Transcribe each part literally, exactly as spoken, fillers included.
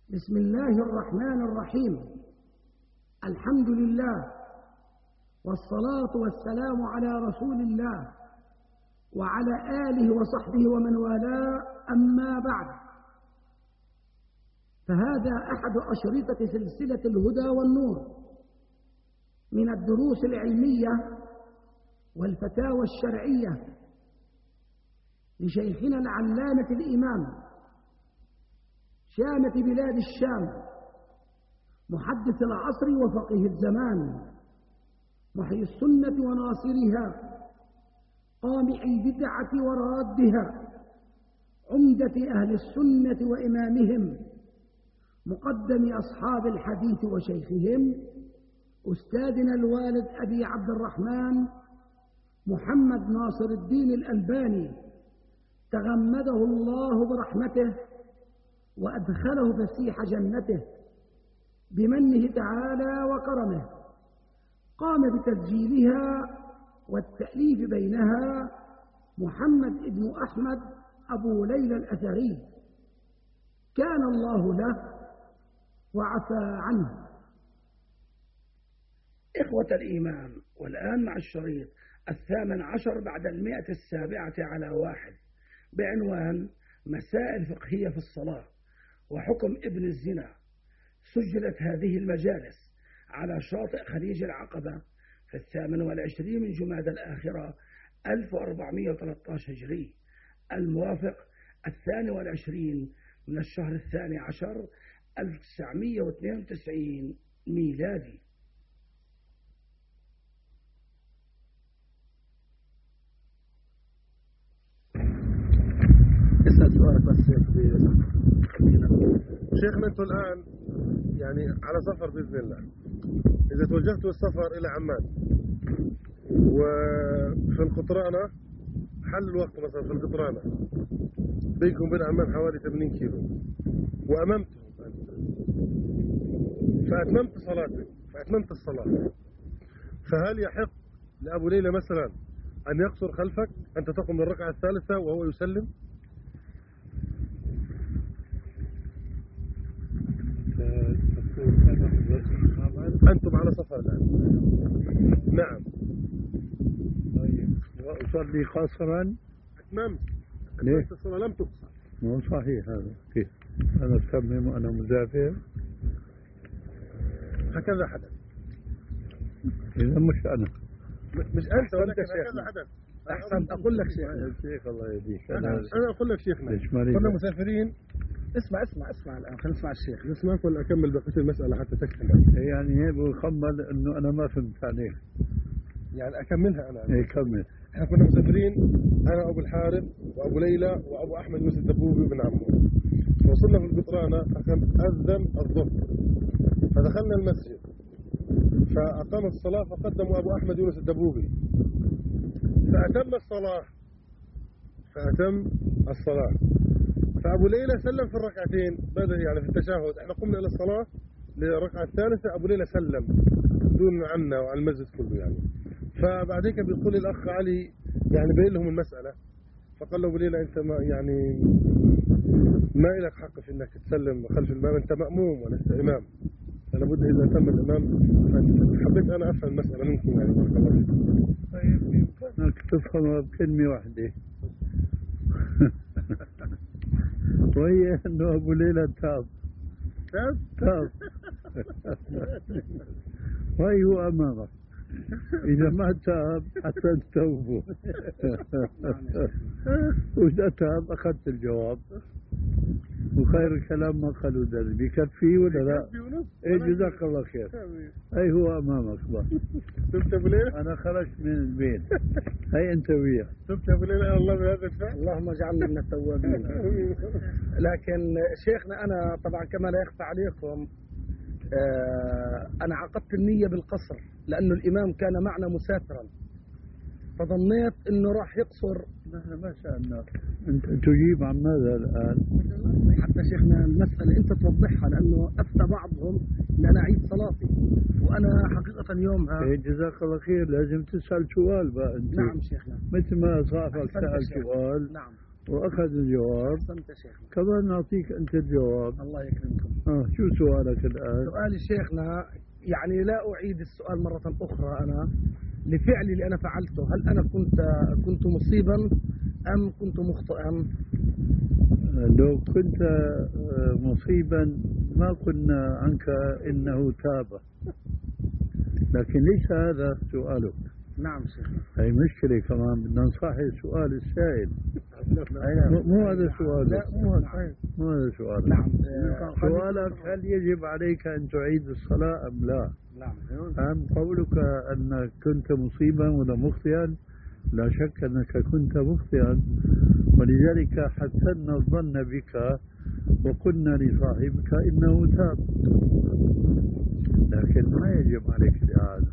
بسم الله الرحمن الرحيم. الحمد لله والصلاة والسلام على رسول الله وعلى آله وصحبه ومن والاه، أما بعد، فهذا أحد أشرطة سلسلة الهدى والنور من الدروس العلمية والفتاوى الشرعية لشيخنا العلامة الإمام شامة بلاد الشام، محدث العصر وفقيه الزمان، محيي السنة وناصرها، قامع البدعة ورادها، عمدة أهل السنة وإمامهم، مقدم أصحاب الحديث وشيخهم، أستاذنا الوالد أبي عبد الرحمن محمد ناصر الدين الألباني، تغمده الله برحمته وأدخله فسيح جنته بمنه تعالى وكرمه. قام بتسجيلها والتأليف بينها محمد بن أحمد أبو ليلى الأثري، كان الله له وعفى عنه. إخوة الإيمان، والآن مع الشريط الثامن عشر بعد المئة السابعة على واحد بعنوان مسائل فقهية في الصلاة وحكم ابن الزنا. سجلت هذه المجالس على شاطئ خليج العقبة في الثامن والعشرين من جمادى الآخرة ألف وأربعمائة وثلاثة عشر هجري، الموافق الثاني والعشرين من الشهر الثاني عشر ألف وتسعمائة واثنين وتسعين ميلادي. اسأل سؤالك بس يا شيخنا، انتم الآن يعني على سفر بإذن الله. إذا توجهتوا السفر إلى عمان وفي القطرانة، حل الوقت مثلا في القطرانة بينكم وبين عمان حوالي ثمانين كيلو، وأممتهم فأتممت صلاتك فأتممت الصلاة، فهل يحق لأبو ليلى مثلا أن يقصر خلفك، أنت تقوم بالركعة الثالثة وهو يسلم؟ أنتم على سفر الآن. نعم. طيب، وأصلي قاصرا؟ أتممت. ليه؟ أتممت الصلاة لم تقصر. مو صحيح هذا. كيف؟ أنا أتمم وأنا مسافر؟ هكذا حدث. إذا مش أنا. مش أنت، ولكن هكذا حدث. أحسن أقول لك شيخنا. الشيخ الله يهديك. أنا أنا أقول لك شيخنا، كنا مسافرين. اسمع اسمع اسمع الآن، خلينا نسمع الشيخ. نسمعك ولا أكمل بقية المسألة حتى تكمل؟ يعني هيك بخمل إنه أنا ما فهمت عليك. يعني أكملها أنا. إيه كمل. إحنا كنا مسافرين أنا وأبو الحارث وأبو ليلى وأبو أحمد يوسف الدبوبي وابن عمه، وصلنا في القطرانة أذن الظهر، فدخلنا المسجد فأقام الصلاة، فقدموا أبو أحمد يونس الدبوبي فأتم الصلاة فأتم الصلاة فأبو ليلى سلم في الركعتين، بدأ يعني في التشهد. احنا قمنا إلى الصلاة للركعة الثالثة، أبو ليلى سلم دون عنا وعلى المسجد كله يعني. فبعد هيك بيقول لي الأخ علي يعني بين لهم المسألة، فقال له أبو ليلى أنت ما يعني ما لك حق في أنك تسلم خلف الإمام، أنت مأموم ولست إمام، فلا بد إذا تم الإمام. حبيت أنا أفهم المسألة منكم يعني، بارك الله فيكم. طيب يمكنك تفهمها بكلمة واحدة وهي انه ابو ليلى تاب تاب تاب وهي هو امامك، اذا ما تاب حتى تتوبوا واذا تاب اخذت الجواب، وخير الكلام ما قالوا ذلك. بيكفي ولا لا؟ ايه جزاك الله خير. اي هو امامك بقى. تبت ابو ليلى؟ انا خرجت من البيت. هي انت وياه. تبت ابو ليلى الله بهذا الفعل. اللهم اجعلنا من التوابين. لكن شيخنا انا طبعا كما لا يخفى عليكم، آه انا عقدت النية بالقصر لانه الامام كان معنا مسافرا، فظنيت انه راح يقصر. نحن ما شاء انت تجيب عن ماذا الان؟ حتى شيخنا المسألة انت توضحها، لانه افتى بعضهم ان انا اعيد صلاتي، وانا حقيقة يومها. إيه جزاك الله خير، لازم تسأل سؤال بقى انت. نعم شيخنا. مثل ما صاحبك سأل سؤال. نعم. واخذ الجواب. احسنت شيخنا. كمان نعطيك انت الجواب. الله يكرمكم. آه شو سؤالك الآن؟ سؤالي شيخنا يعني لا أعيد السؤال مرة أخرى أنا لفعلي اللي أنا فعلته، هل أنا كنت كنت مصيبا أم كنت مخطئا؟ لو كنت مصيبا ما قلنا عنك إنه تاب، لكن ليس هذا سؤالك. نعم شيخ. هي مشكلة كمان، بدنا نصحح سؤال السائل. مو هذا سؤالك. لا مو هذا مو هذا سؤالك. نعم. سؤالك هل يجب عليك أن تعيد الصلاة أم لا؟ نعم. أم قولك أنك كنت مصيبا ولا مخطئا؟ لا شك أنك كنت مخطئا، ولذلك حسنا الظن بك وقلنا لصاحبك إنه تاب، لكن ما يجب عليك الإعادة.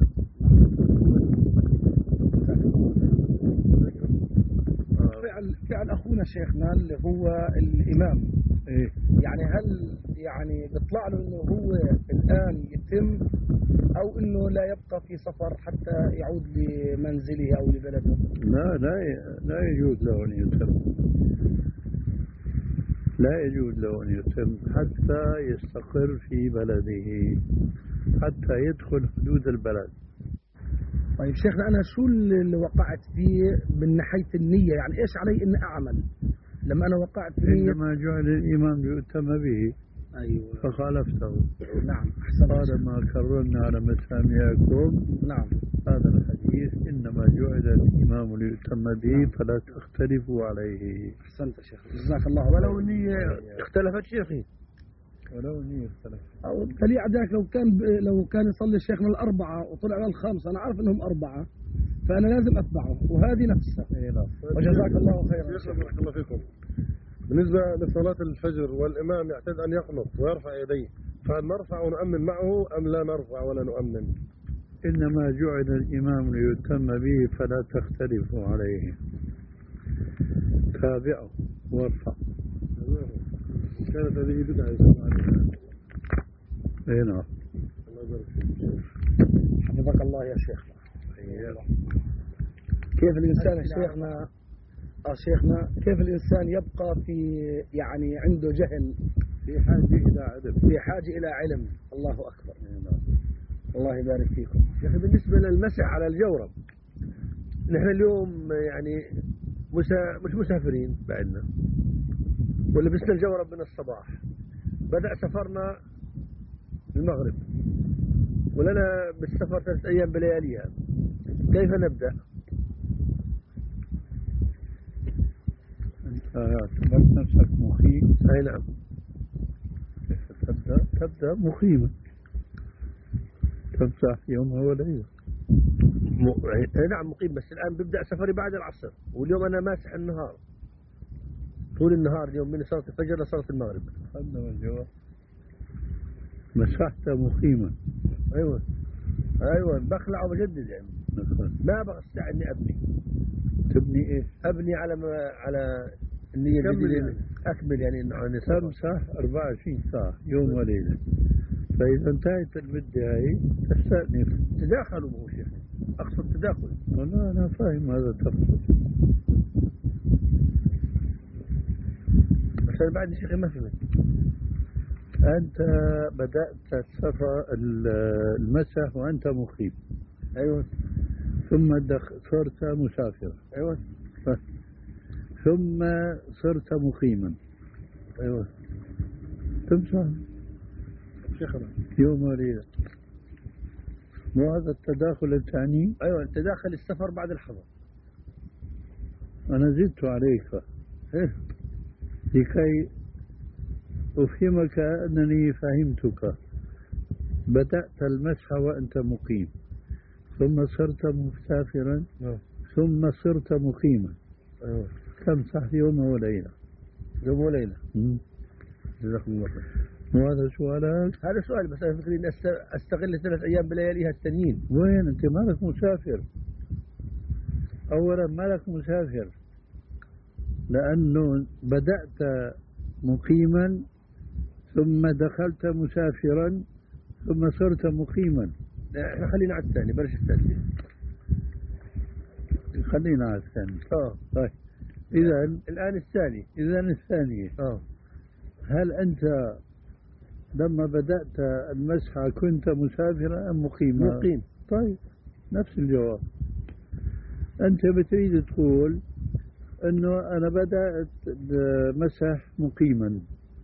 فعل فعل أخونا شيخنا اللي هو الإمام، إيه؟ يعني هل يعني بيطلع له إنه هو الآن يتم أو إنه لا يبقى في سفر حتى يعود لمنزله أو لبلده؟ لا لا لا يجوز له أن يتم، لا يجوز له أن يتم حتى يستقر في بلده، حتى يدخل حدود البلد. طيب شيخنا أنا شو اللي وقعت فيه من ناحية النية؟ يعني إيش علي إن أعمل لما أنا وقعت فيه؟ عندما جعل الإمام ليؤتم به. أيوة. فخالفته. نعم أحسن. قال ما كررنا على مسامعكم. نعم. هذا الحديث إنما جعل الإمام ليؤتم به فلا تختلفوا عليه. أحسنت شيخ جزاك الله. ولو النية اختلفت شيخي، ولو النية اختلفت. أو دليل ذاك لو كان لو كان يصلي الشيخ من الأربعة وطلع للخمسة، أنا عارف إنهم أربعة فأنا لازم أتبعه، وهذه نفسها. وجزاك الله خيرا. شيخنا بارك الله فيكم. بالنسبة لصلاة الفجر والإمام يعتاد أن يقنط ويرفع يديه، فهل نرفع ونؤمن معه أم لا نرفع ولا نؤمن؟ إنما جعل الإمام ليتم به فلا تختلفوا عليه، تابعه وارفع. كانت هذه بدعة يسمى عليها. اي نعم. الله يبارك فيك. حفظك الله يا شيخ. كيف الإنسان يا شيخنا آه شيخنا كيف الإنسان يبقى في يعني عنده جهل في حاجة إلى علم، في حاجة إلى علم؟ الله أكبر. الله يبارك فيكم. يا أخي بالنسبة للمسح على الجورب، نحن اليوم يعني مسا مش مسافرين بعدنا، ولبسنا الجورب من الصباح، بدأ سفرنا المغرب ولنا بالسفر ثلاث أيام بلياليها، كيف نبدأ؟ أنت اعتبرت نفسك مقيم؟ أي نعم. تبدأ تبدأ مقيما، تمسح يومها وليلة. م... أي نعم مقيم، بس الآن ببدأ سفري بعد العصر، واليوم أنا ماسح النهار طول النهار اليوم من صلاة الفجر لصلاة المغرب. خدنا الجواب. مسحت مقيما. أيوة أيوة بخلع وبجدد يعني. ما بستطيع إني أبني. تبني إيه؟ أبني على ما على النية الجديدة يعني. أكمل يعني إنه عن تمسح أربعة وعشرين ساعة يوم وليلة، فإذا انتهت المدة هاي تستأنف. تداخلوا مو شيخ، أقصد تداخل. والله أنا فاهم هذا تقصد، بس أنا بعد شيخي ما فهمت. أنت بدأت السفر المسح وأنت مقيم. أيوة. ثم دخ... صرت مسافرا. أيوة. ف... ثم صرت مقيما. أيوة. تمسح شيخنا يوم وليلة، مو هذا التداخل الثاني؟ أيوة التداخل السفر بعد الحضر. أنا زدت عليك إيه؟ لكي أفهمك أنني فهمتك. بدأت المسح وأنت مقيم، ثم صرت مسافرا، نعم. ثم صرت مقيما. أيوة. تمسح يوم وليلة. يوم وليلة. جزاكم الله خير. وهذا سؤالك؟ هذا سؤال، بس أنا فكري إني أستغل ثلاث أيام بلياليها التانيين. وين أنت مالك مسافر؟ أولا مالك مسافر لأنه بدأت مقيما ثم دخلت مسافرا ثم صرت مقيما. احنا خلينا على الثاني، بلاش الثالث. خلينا على الثاني. اه طيب إذا الآن الثاني. إذا الثانية. اه هل أنت لما بدأت المسح كنت مسافرا أم مقيما؟ مقيم. طيب نفس الجواب. أنت بتريد تقول أنه أنا بدأت مسح مقيما،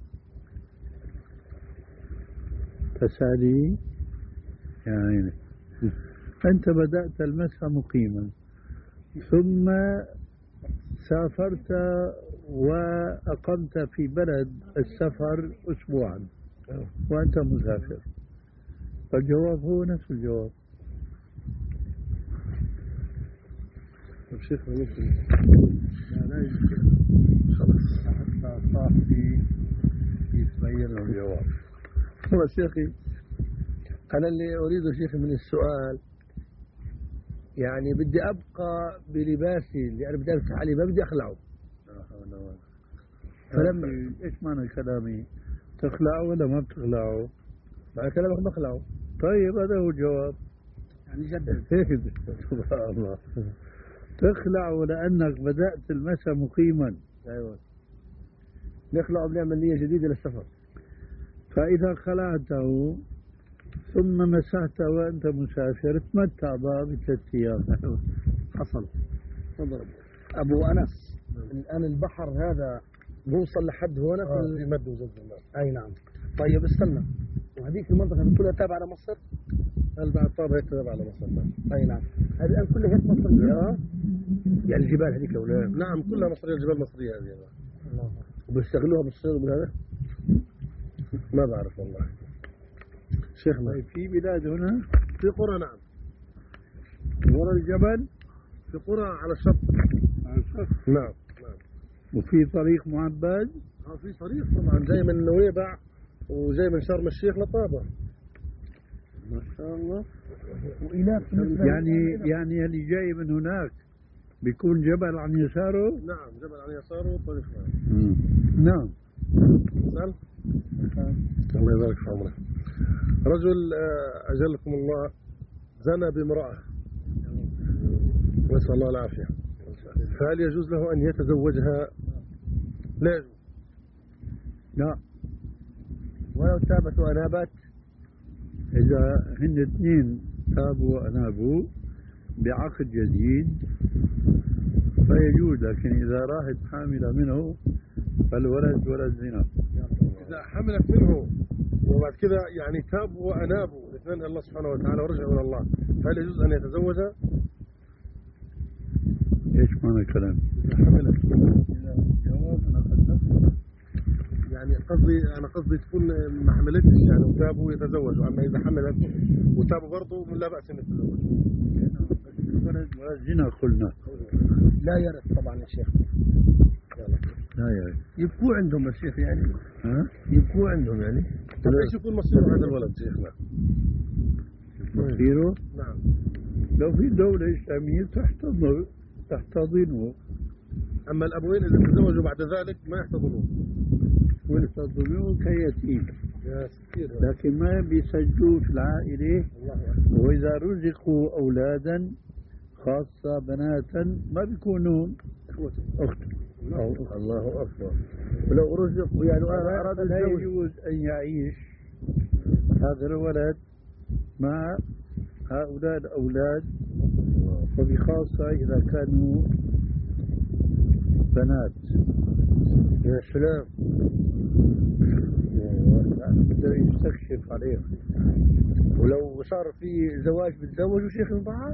تسالي يعني أنت بدأت المسح مقيما ثم سافرت وأقمت في بلد السفر أسبوعا وأنت مسافر، فالجواب هو نفس الجواب. شيخ ممكن لا لا يمكن خلص حتى صاحبي يتبين له الجواب. هو شيخي أنا اللي أريده شيخي من السؤال، يعني بدي أبقى بلباسي اللي أنا بدي ألبس عليه، ما بدي أخلعه. فلما إيش معنى كلامي؟ تخلعه ولا ما بتخلعه؟ معنى كلامك بخلعه. طيب هذا هو الجواب. يعني جدد. سبحان الله. تخلعه لأنك بدأت المسح مقيما. أيوة. نخلعه بنعمل نية جديدة للسفر. فإذا خلعته ثم مسحت وأنت مسافر تمتع بها بثلاث أيام. حصل. تفضل أبو أنس. الآن البحر هذا بوصل لحد هنا في آه في مد وزد. أي نعم. طيب استنى، وهذيك المنطقة كلها تابعة لمصر؟ البعض طاب هيك تابع على مصر. أي نعم. هذه الآن كلها هيك مصرية؟ آه. يعني الجبال هذيك ولا؟ نعم كلها مصرية، الجبال مصرية هذه. الله. وبيستغلوها بالصيد وبهذا؟ ما بعرف والله شيخنا. طيب في بلاد هنا في قرى نعم، وراء الجبل، في قرى على الشط. على الشط. نعم نعم. وفي طريق معبد. اه في طريق طبعا جاي من نويبع وجاي من شرم الشيخ لطابة. ما شاء الله. وإناث يعني يعني اللي جاي من هناك بيكون جبل عن يساره. نعم جبل عن يساره وطريق نعم. سأل الله يبارك في عمره. رجل أجلكم الله زنى بامرأة نسأل الله العافية، فهل يجوز له أن يتزوجها؟ لا يجوز. لا، ولو تابت وأنابت. إذا هن اثنين تابوا وأنابوا بعقد جديد فيجوز، لكن إذا راحت حاملة منه فالولد ولد زنا. إذا حملت منه وبعد كذا يعني تابوا وأنابوا الاثنين الله سبحانه وتعالى ورجعوا إلى الله، فهل يجوز أن يتزوجها؟ إيش معنى الكلام؟ إذا حملت جواب أنا قد يعني قصدي أنا قصدي تكون ما حملتش يعني وتابوا يتزوجوا، أما إذا حملت وتابوا برضه لا بأس أن يتزوجوا. ولد ولد زنا قلنا لا يرث طبعا يا شيخ. لا يا يبكوا عندهم يا شيخ يعني. ها؟ يبكوا عندهم يعني. طيب ايش يكون مصير هذا الولد شيخنا؟ مصيره؟ نعم. لو في دولة إسلامية تحتضن تحتضنه. أما الأبوين إذا تزوجوا بعد ذلك ما يحتضنون. ويحتضنوه كيتيم. يا ستير. لكن ما بيسجلوه في العائلة. وإذا رزقوا أولادا خاصة بناتا ما بيكونون أخت. الله أكبر. ولو رزق يعني أراد لا الزوج يجوز أن يعيش هذا الولد مع هؤلاء الأولاد، وبخاصة إذا كانوا بنات. يا سلام. بده يستكشف عليهم. ولو صار في زواج بتزوجوا شيخ من بعض؟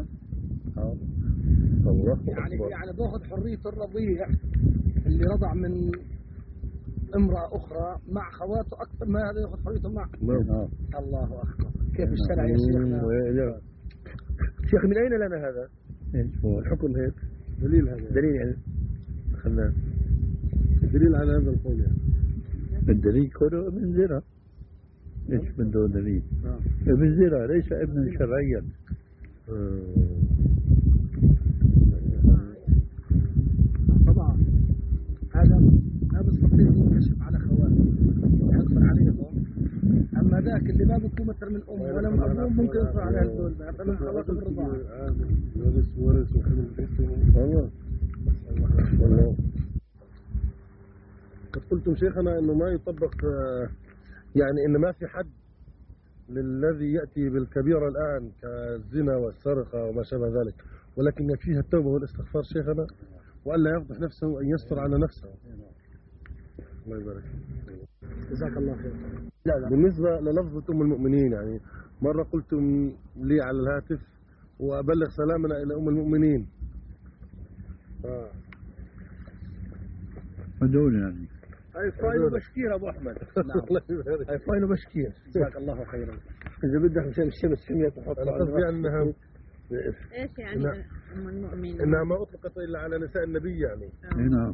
الله يعني يعني باخذ حرية الرضيع اللي رضع من امرأة أخرى مع خواته أكثر ما هذا ياخذ حريته معه. نعم. الله أكبر. كيف الشرع يا شيخنا؟ شيخ من أين لنا هذا؟ ايش هو الحكم هيك؟ دليل هذا. دليل يعني خلنا دليل على هذا القول يعني. الدليل كله ابن زنا. ايش بده دليل؟ ابن زنا ليس ابنا شرعيا. طبعا هذا ما بيستطيع ينكشف على خواته ويحصل عليهم. اما ذاك اللي ما بيكون مثل من ام ولا من ابوه ممكن يصير على هذول مثلا خلاص الرضاعه. ورث ورث وحمل بيته. والله والله قد قلتم شيخنا انه ما يطبق يعني إن ما في حد للذي يأتي بالكبيرة الآن كالزنا والسرقة وما شابه ذلك، ولكن فيها التوبة والاستغفار شيخنا، وألا يفضح نفسه وأن يستر على نفسه. الله يبارك فيك. جزاك الله خير. لا لا. بالنسبة للفظة أم المؤمنين، يعني مرة قلتم لي على الهاتف وأبلغ سلامنا إلى أم المؤمنين. آه. هدول يعني هاي فاين وبشكير أبو أحمد. الله يبارك. هاي فاين وبشكير. جزاك الله خيرا. إذا بدك مشان الشمس حمية تحط. أنا قصدي يعني أنها ايش يعني إنها, ام المؤمنين؟ إنها ما أطلقت إلا على نساء النبي يعني. نعم.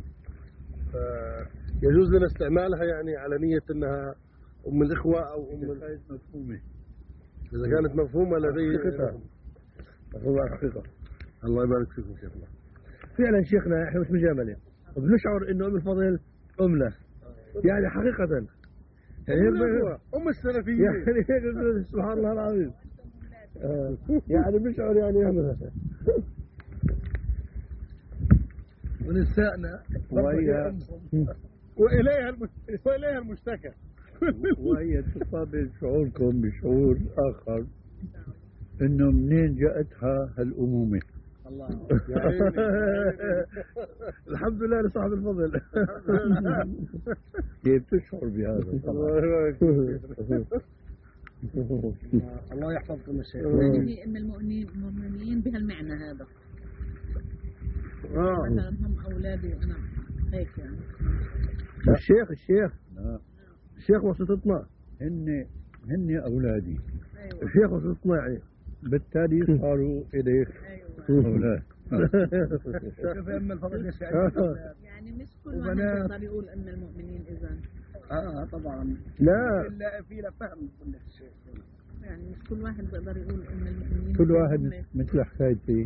يجوز لنا استعمالها يعني على نية أنها أم الإخوة أو أم كانت مفهومة. إذا كانت مفهومة لدي حقيقة. مفهومة حقيقة. الله يبارك فيكم شيخنا. فعلا شيخنا احنا مش مجاملة، بنشعر انه ام الفضل أمنا يعني حقيقة، يعني أم السلفيين يعني سبحان الله العظيم. آه. يعني بنشعر يعني أمنا ونسائنا وهي وإليها وإليها المشتكى. وهي تصابر شعوركم بشعور آخر، إنه منين جاءتها هالأمومة. الله. الحمد لله لصاحب الفضل. كيف تشعر بهذا؟ الله يحفظكم الشيخ. يعني هي ام المؤمنين المؤمنين بهالمعنى هذا. آه. مثلا هم اولادي وانا هيك يعني. الشيخ الشيخ لا. الشيخ وسطتنا، هن هن أولادي، ايوه الشيخ وسطتنا يعني. بالتالي صاروا إليك ايوه أولاد. شوف يا ام الفضل ليش يعني مش كل واحد يقدر يقول ام المؤمنين اذا. اه طبعا. لا في له فهم كل شيء. يعني مش كل واحد بيقدر يقول ام المؤمنين. كل واحد مثل حكايتي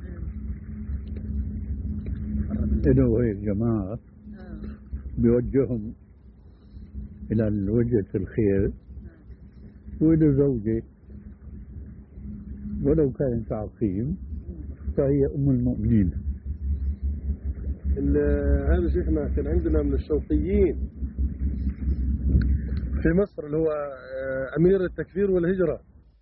إنه هيك جماعة اه بيوجههم إلى الوجهة الخير، وإذا زوجة ولو كانت عقيم فهي أم المؤمنين. هذا شيخنا كان عندنا من الشوقيين في مصر اللي هو أمير التكفير والهجرة.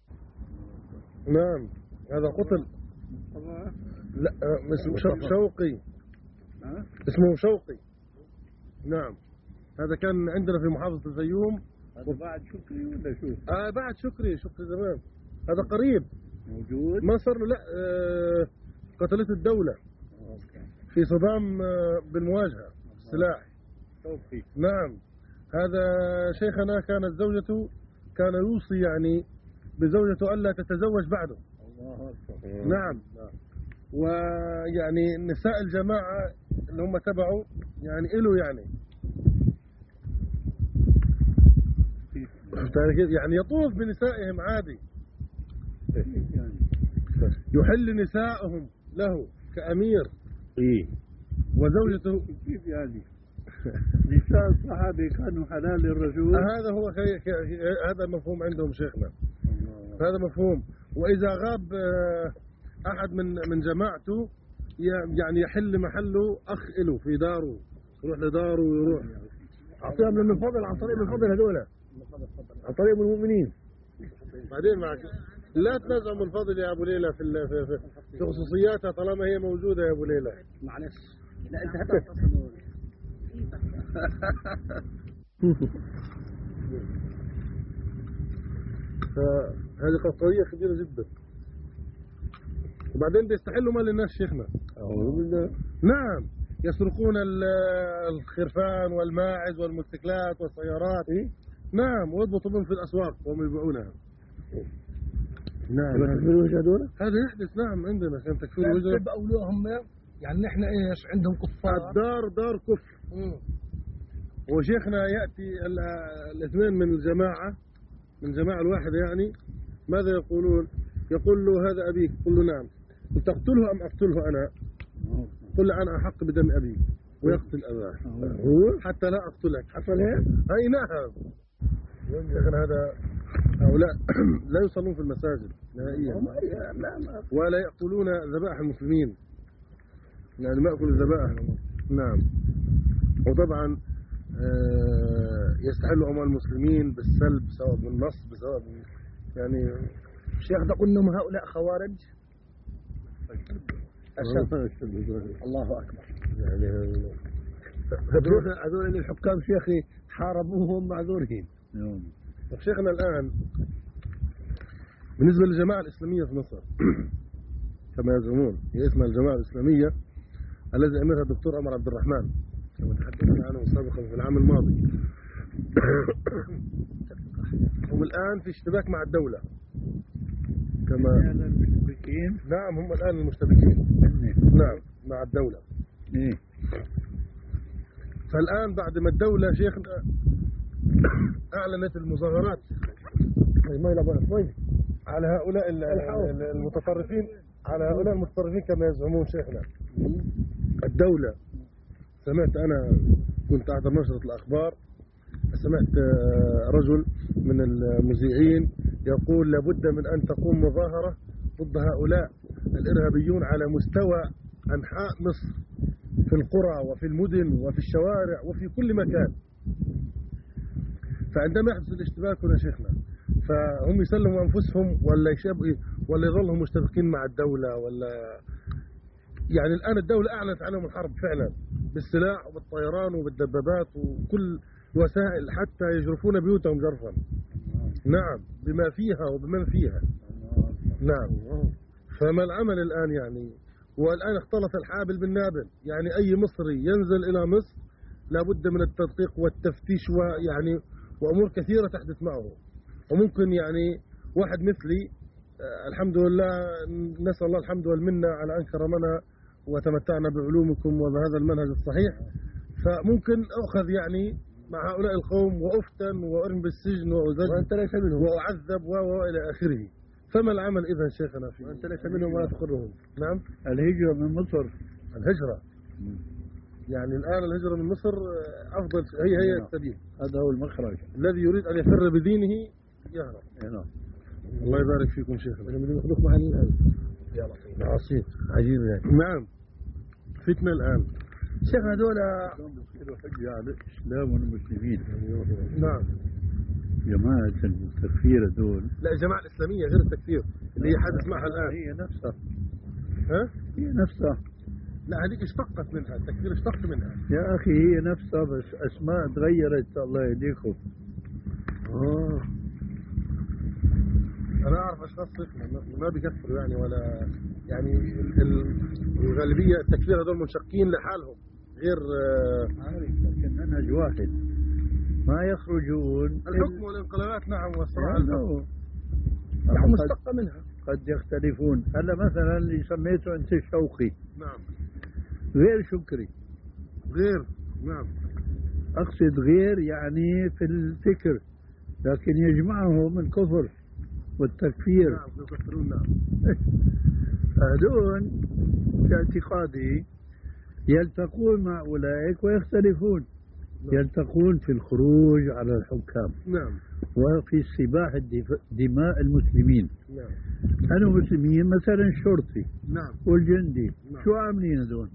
نعم هذا قتل. لا اسمه شوقي، اسمه شوقي. نعم هذا كان عندنا في محافظة الفيوم. هذا بعد شكري ولا شو؟ آه بعد شكري شكري زمان. هذا قريب موجود؟ ما صار له. لا آه قتلته الدولة في صدام آه بالمواجهة السلاح. شوقي. نعم هذا شيخنا كانت زوجته كان يوصي يعني بزوجته ألا تتزوج بعده. الله أكبر. نعم ويعني نساء الجماعة اللي هم تبعوا يعني إله يعني يعني يطوف بنسائهم عادي، يحل نسائهم له كأمير. إيه وزوجته كيف يعني؟ نساء الصحابة كانوا حلال للرجل. هذا هو خي... هذا مفهوم عندهم شيخنا. هذا مفهوم. وإذا غاب أحد من من جماعته يعني يحل محله أخ له في داره، يروح لداره ويروح. أعطيهم من الفضل عن طريق من الفضل هذول، عن طريق المؤمنين. بعدين معك لا تنازعوا من الفضل يا أبو ليلى في في, في, في خصوصياتها طالما هي موجودة يا أبو ليلى. معلش لا أنت حتى تصل. فهذه قضية كبيرة جدا. وبعدين بيستحلوا مال الناس شيخنا. أعوذ بالله. نعم يسرقون الخرفان والماعز والموتوسيكلات والسيارات. إيه؟ نعم ويضبطوا بهم في الأسواق وهم يبيعونها. نعم تكفير وجه هذول؟ هذا يحدث. نعم عندنا كان تكفير وجه. بقولوا هم يعني نحن إيش عندهم كفار. الدار دار كفر. وشيخنا يأتي الاثنين من الجماعة من الجماعة الواحدة يعني ماذا يقولون؟ يقول له هذا أبيك، قل له نعم، تقتله أم أقتله أنا؟ قل له أنا أحق بدم أبي ويقتل أباه حتى لا أقتلك. حصل هيك؟ أي نعم. شيخنا هذا هؤلاء لا يصلون في المساجد نهائيا ولا يأكلون ذبائح المسلمين، يعني ما يأكل الذبائح. نعم. وطبعا يستحلوا أموال المسلمين بالسلب سواء بالنصب سواء بال... يعني الشيخ تقول انهم هؤلاء خوارج أشد. الله أكبر. يعني هذول هذول اللي الحكام شيخي حاربوهم معذورين. طيب شيخنا الآن بالنسبة للجماعة الإسلامية في مصر كما يزعمون هي اسمها الجماعة الإسلامية الذي أمرها الدكتور عمر عبد الرحمن كما تحدثنا عنه سابقا في العام الماضي. هم الآن في اشتباك مع الدولة كما المشتبكين. نعم هم الآن المشتبكين نعم مع الدولة. إيه. فالآن بعد ما الدولة شيخنا أعلنت المظاهرات على هؤلاء المتطرفين على هؤلاء المتطرفين كما يزعمون شيخنا الدولة. سمعت أنا كنت أحضر نشرة الأخبار سمعت رجل من المذيعين يقول لابد من أن تقوم مظاهرة ضد هؤلاء الإرهابيون على مستوى أنحاء مصر في القرى وفي المدن وفي الشوارع وفي كل مكان. فعندما يحدث الاشتباك هنا شيخنا فهم يسلموا أنفسهم ولا يشابوا ولا يظلهم مشتبكين مع الدولة ولا يعني الآن الدولة أعلنت عنهم الحرب فعلا بالسلاح وبالطيران وبالدبابات وكل وسائل حتى يجرفون بيوتهم جرفا. نعم بما فيها وبمن فيها. نعم فما العمل الآن يعني والآن اختلط الحابل بالنابل يعني أي مصري ينزل إلى مصر لابد من التدقيق والتفتيش ويعني وأمور كثيرة تحدث معه. وممكن يعني واحد مثلي آه الحمد لله نسأل الله الحمد والمنة على أن كرمنا وتمتعنا بعلومكم وبهذا المنهج الصحيح فممكن أخذ يعني مع هؤلاء القوم وأفتن وأرم بالسجن وأزج وأعذب وإلى آخره. فما العمل إذا شيخنا فيه؟ أنت ليس منهم ولا تقرهم. نعم الهجرة من مصر. الهجرة يعني الآن الهجرة من مصر أفضل هي هي السبيل. هذا هو المخرج. الذي يريد أن يفر بدينه يهرب. نعم. الله يبارك فيكم شيخنا. نخلوك مع يا لطيف. عصيب عجيب يعني. نعم فتنة الآن. شيخنا هذول حجة على الإسلام والمسلمين. نعم. جماعة التكفير دول. لا الجماعة الإسلامية غير التكفير اللي هي حدث معها الآن. هي نفسها. ها؟ هي نفسها. لا هذيك اشتقت منها التكفير اشتق منها. يا أخي هي نفسها بس أسماء تغيرت الله يهديكم. آه. أنا أعرف أشخاص ما بيكفروا يعني ولا يعني الغالبية التكفير هذول منشقين لحالهم غير عارف لكن منهج واحد ما يخرجون الحكم والانقلابات. نعم والصراع الحكم يعني مشتقة منها قد يختلفون. هلا مثلا اللي سميته أنت شوقي نعم غير شكري غير نعم أقصد غير يعني في الفكر لكن يجمعهم الكفر والتكفير. نعم يكفرون. نعم هذول في اعتقادي يلتقون مع أولئك ويختلفون. نعم. يلتقون في الخروج على الحكام. نعم وفي استباحة دماء المسلمين. نعم أنا مسلمين مثلا الشرطي نعم والجندي. نعم. شو عاملين هذول؟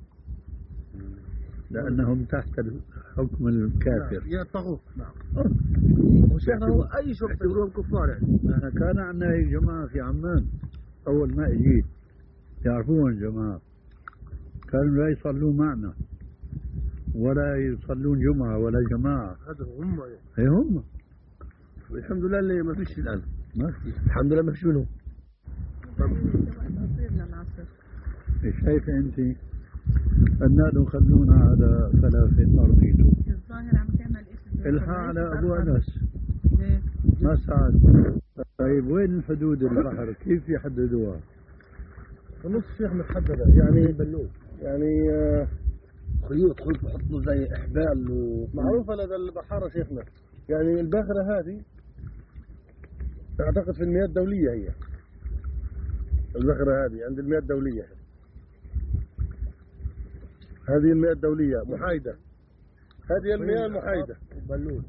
لأنهم تحت الحكم الكافر. نعم. يطغوا. نعم وشيخنا هو أي شرطي يقولون كفار يعني. أنا كان عندنا هيك جماعة في عمان أول ما إجيت يعرفون الجماعة كانوا لا يصلون معنا ولا يصلون جمعة ولا جماعة. هذا هم هي هم. الحمد لله اللي ما فيش الآن. ما في. الحمد لله ما فيش منهم. شايفة أنت الناس خلونا على ثلاثة أرضيته. الظاهر عم تعمل إيش؟ الحق على أبو أنس. ليه؟ ما سعد. طيب وين حدود البحر؟ كيف يحددوها؟ النص شيخ متحددة يعني بلوز يعني آه خيوط خيوط بحطوا زي إحبال معروفة لدى البحارة شيخنا. يعني الباخرة هذه أعتقد في المياه الدولية هي الباخرة هذه عند المياه الدولية. هذه المياه الدولية محايدة. هذه المياه المحايدة بلوز.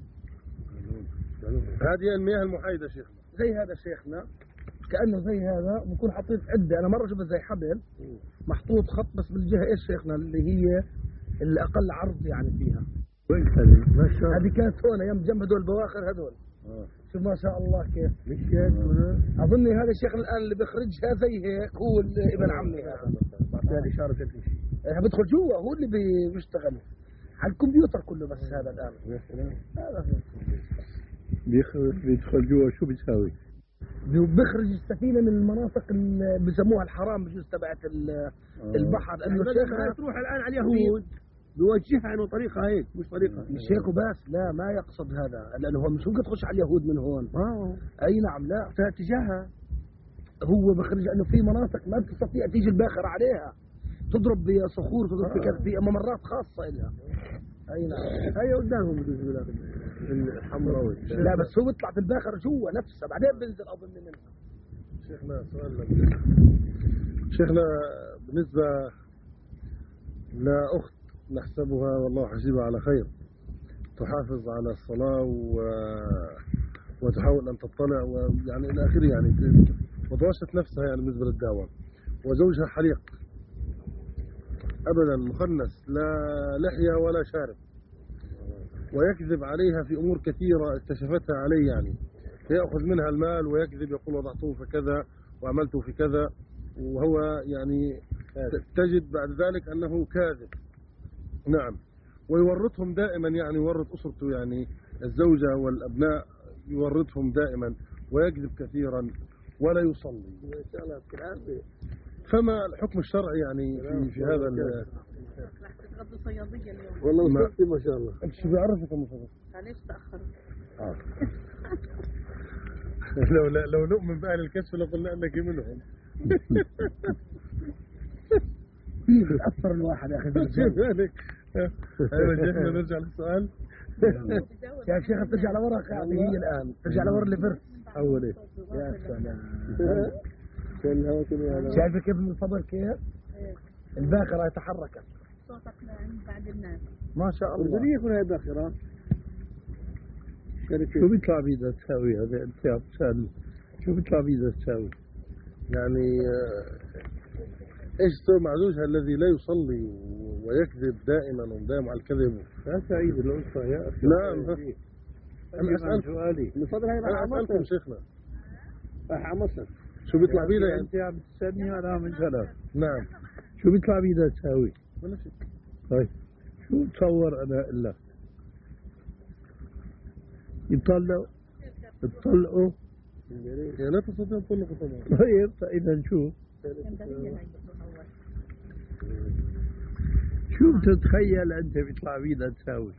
هذه المياه المحايدة شيخنا. زي هذا شيخنا كأنه زي هذا بكون حطيت عدة. أنا مرة شفت زي حبل محطوط خط بس بالجهة إيش شيخنا اللي هي اللي أقل عرض يعني فيها وين كانت؟ ما شاء الله. هذه كانت هون ايام جنب هذول البواخر هذول. اه شوف ما شاء الله كيف. مشيت هنا. اظن هذا الشيخ الان اللي بيخرجها زي هيك هو ال- ابن عمي هذا. بعطيها الاشاره تمشي. إيه، بدخل جوا هو اللي بي- بيشتغل على الكمبيوتر كله بس هذا الان. يا سلام. هذا بيخرج بيدخل جوا شو بيساوي؟ بي- بيخرج السفينه من المناطق اللي بسموها الحرام بجوز تبعت ال- البحر لانه الشيخ تروح الان على اليهود بيوجهها انه طريقه هيك مش طريقه مش هيك وبس لا ما يقصد هذا لانه هو مش ممكن تخش على اليهود من هون. اه اي نعم لا اتجاهها هو بخرج انه في مناطق ما بتستطيع تيجي الباخره عليها تضرب بصخور تضرب في كذا في ممرات خاصه لها. اي نعم هي قدامهم بجوز بلاد الحمراوي. لا بس هو بيطلع في الباخره جوا نفسها بعدين بنزل او بنزل منها. شيخنا سؤال لك. شيخنا بالنسبة لأخت نحسبها والله حسيبها على خير تحافظ على الصلاة و... وتحاول أن تطلع ويعني إلى آخره يعني وتوشت نفسها يعني بالنسبة للدعوة وزوجها حليق أبدا مخنث لا لحية ولا شارب ويكذب عليها في أمور كثيرة اكتشفتها عليه يعني فيأخذ منها المال ويكذب يقول وضعته في كذا وعملته في كذا وهو يعني تجد بعد ذلك أنه كاذب. نعم ويورطهم دائما يعني يورط أسرته يعني الزوجة والأبناء يورطهم دائما ويكذب كثيرا ولا يصلي. فما الحكم الشرعي يعني في, في هذا ال راح تتغدوا صيادية اليوم. والله ما- وصلتي ما شاء الله. انت شو بيعرفك ام فضل؟ معليش تأخرت. لو لو نؤمن بأهل الكشف لقلنا انك منهم. بتاثر الواحد يا اخي شو بالرجال. ذلك؟ ايوه شيخنا نرجع للسؤال. يا شيخ ترجع لورا قاعده هي الان ترجع لورا اللي فرت. اول إيه؟ يا سلام كان الهواء كله هذا. شايفه كيف من الفضل كيف الباخره تحركت صوتك لعند بعد الناس. ما شاء الله. بدي يكون هاي باخره. شو بيطلع بيدها تساوي هذا انت عم تسأل شو بيطلع بيدها تساوي؟ يعني آه، ايش تسوي مع زوجها الذي لا يصلي ويكذب دائما ودائما على الكذب؟ لا تعيد الأسرة يا أخي. نعم. أنا أسأل سؤالي. من فضل هاي انا راح اسالكم مصر. شيخنا راح مصر. شو بيطلع بينا يعني؟ أنت عم تسألني أنا عم أسألك نعم شو بيطلع بيدها تساوي؟ ولا شيء. طيب شو تصور أنا أقول لك؟ يطلعوا يطلقوا يعني لا تستطيع تطلق طبعا. طيب إذا نشوف اسكندرية هاي بتروح أول. شو بتتخيل أنت بيطلع بيدها تساوي؟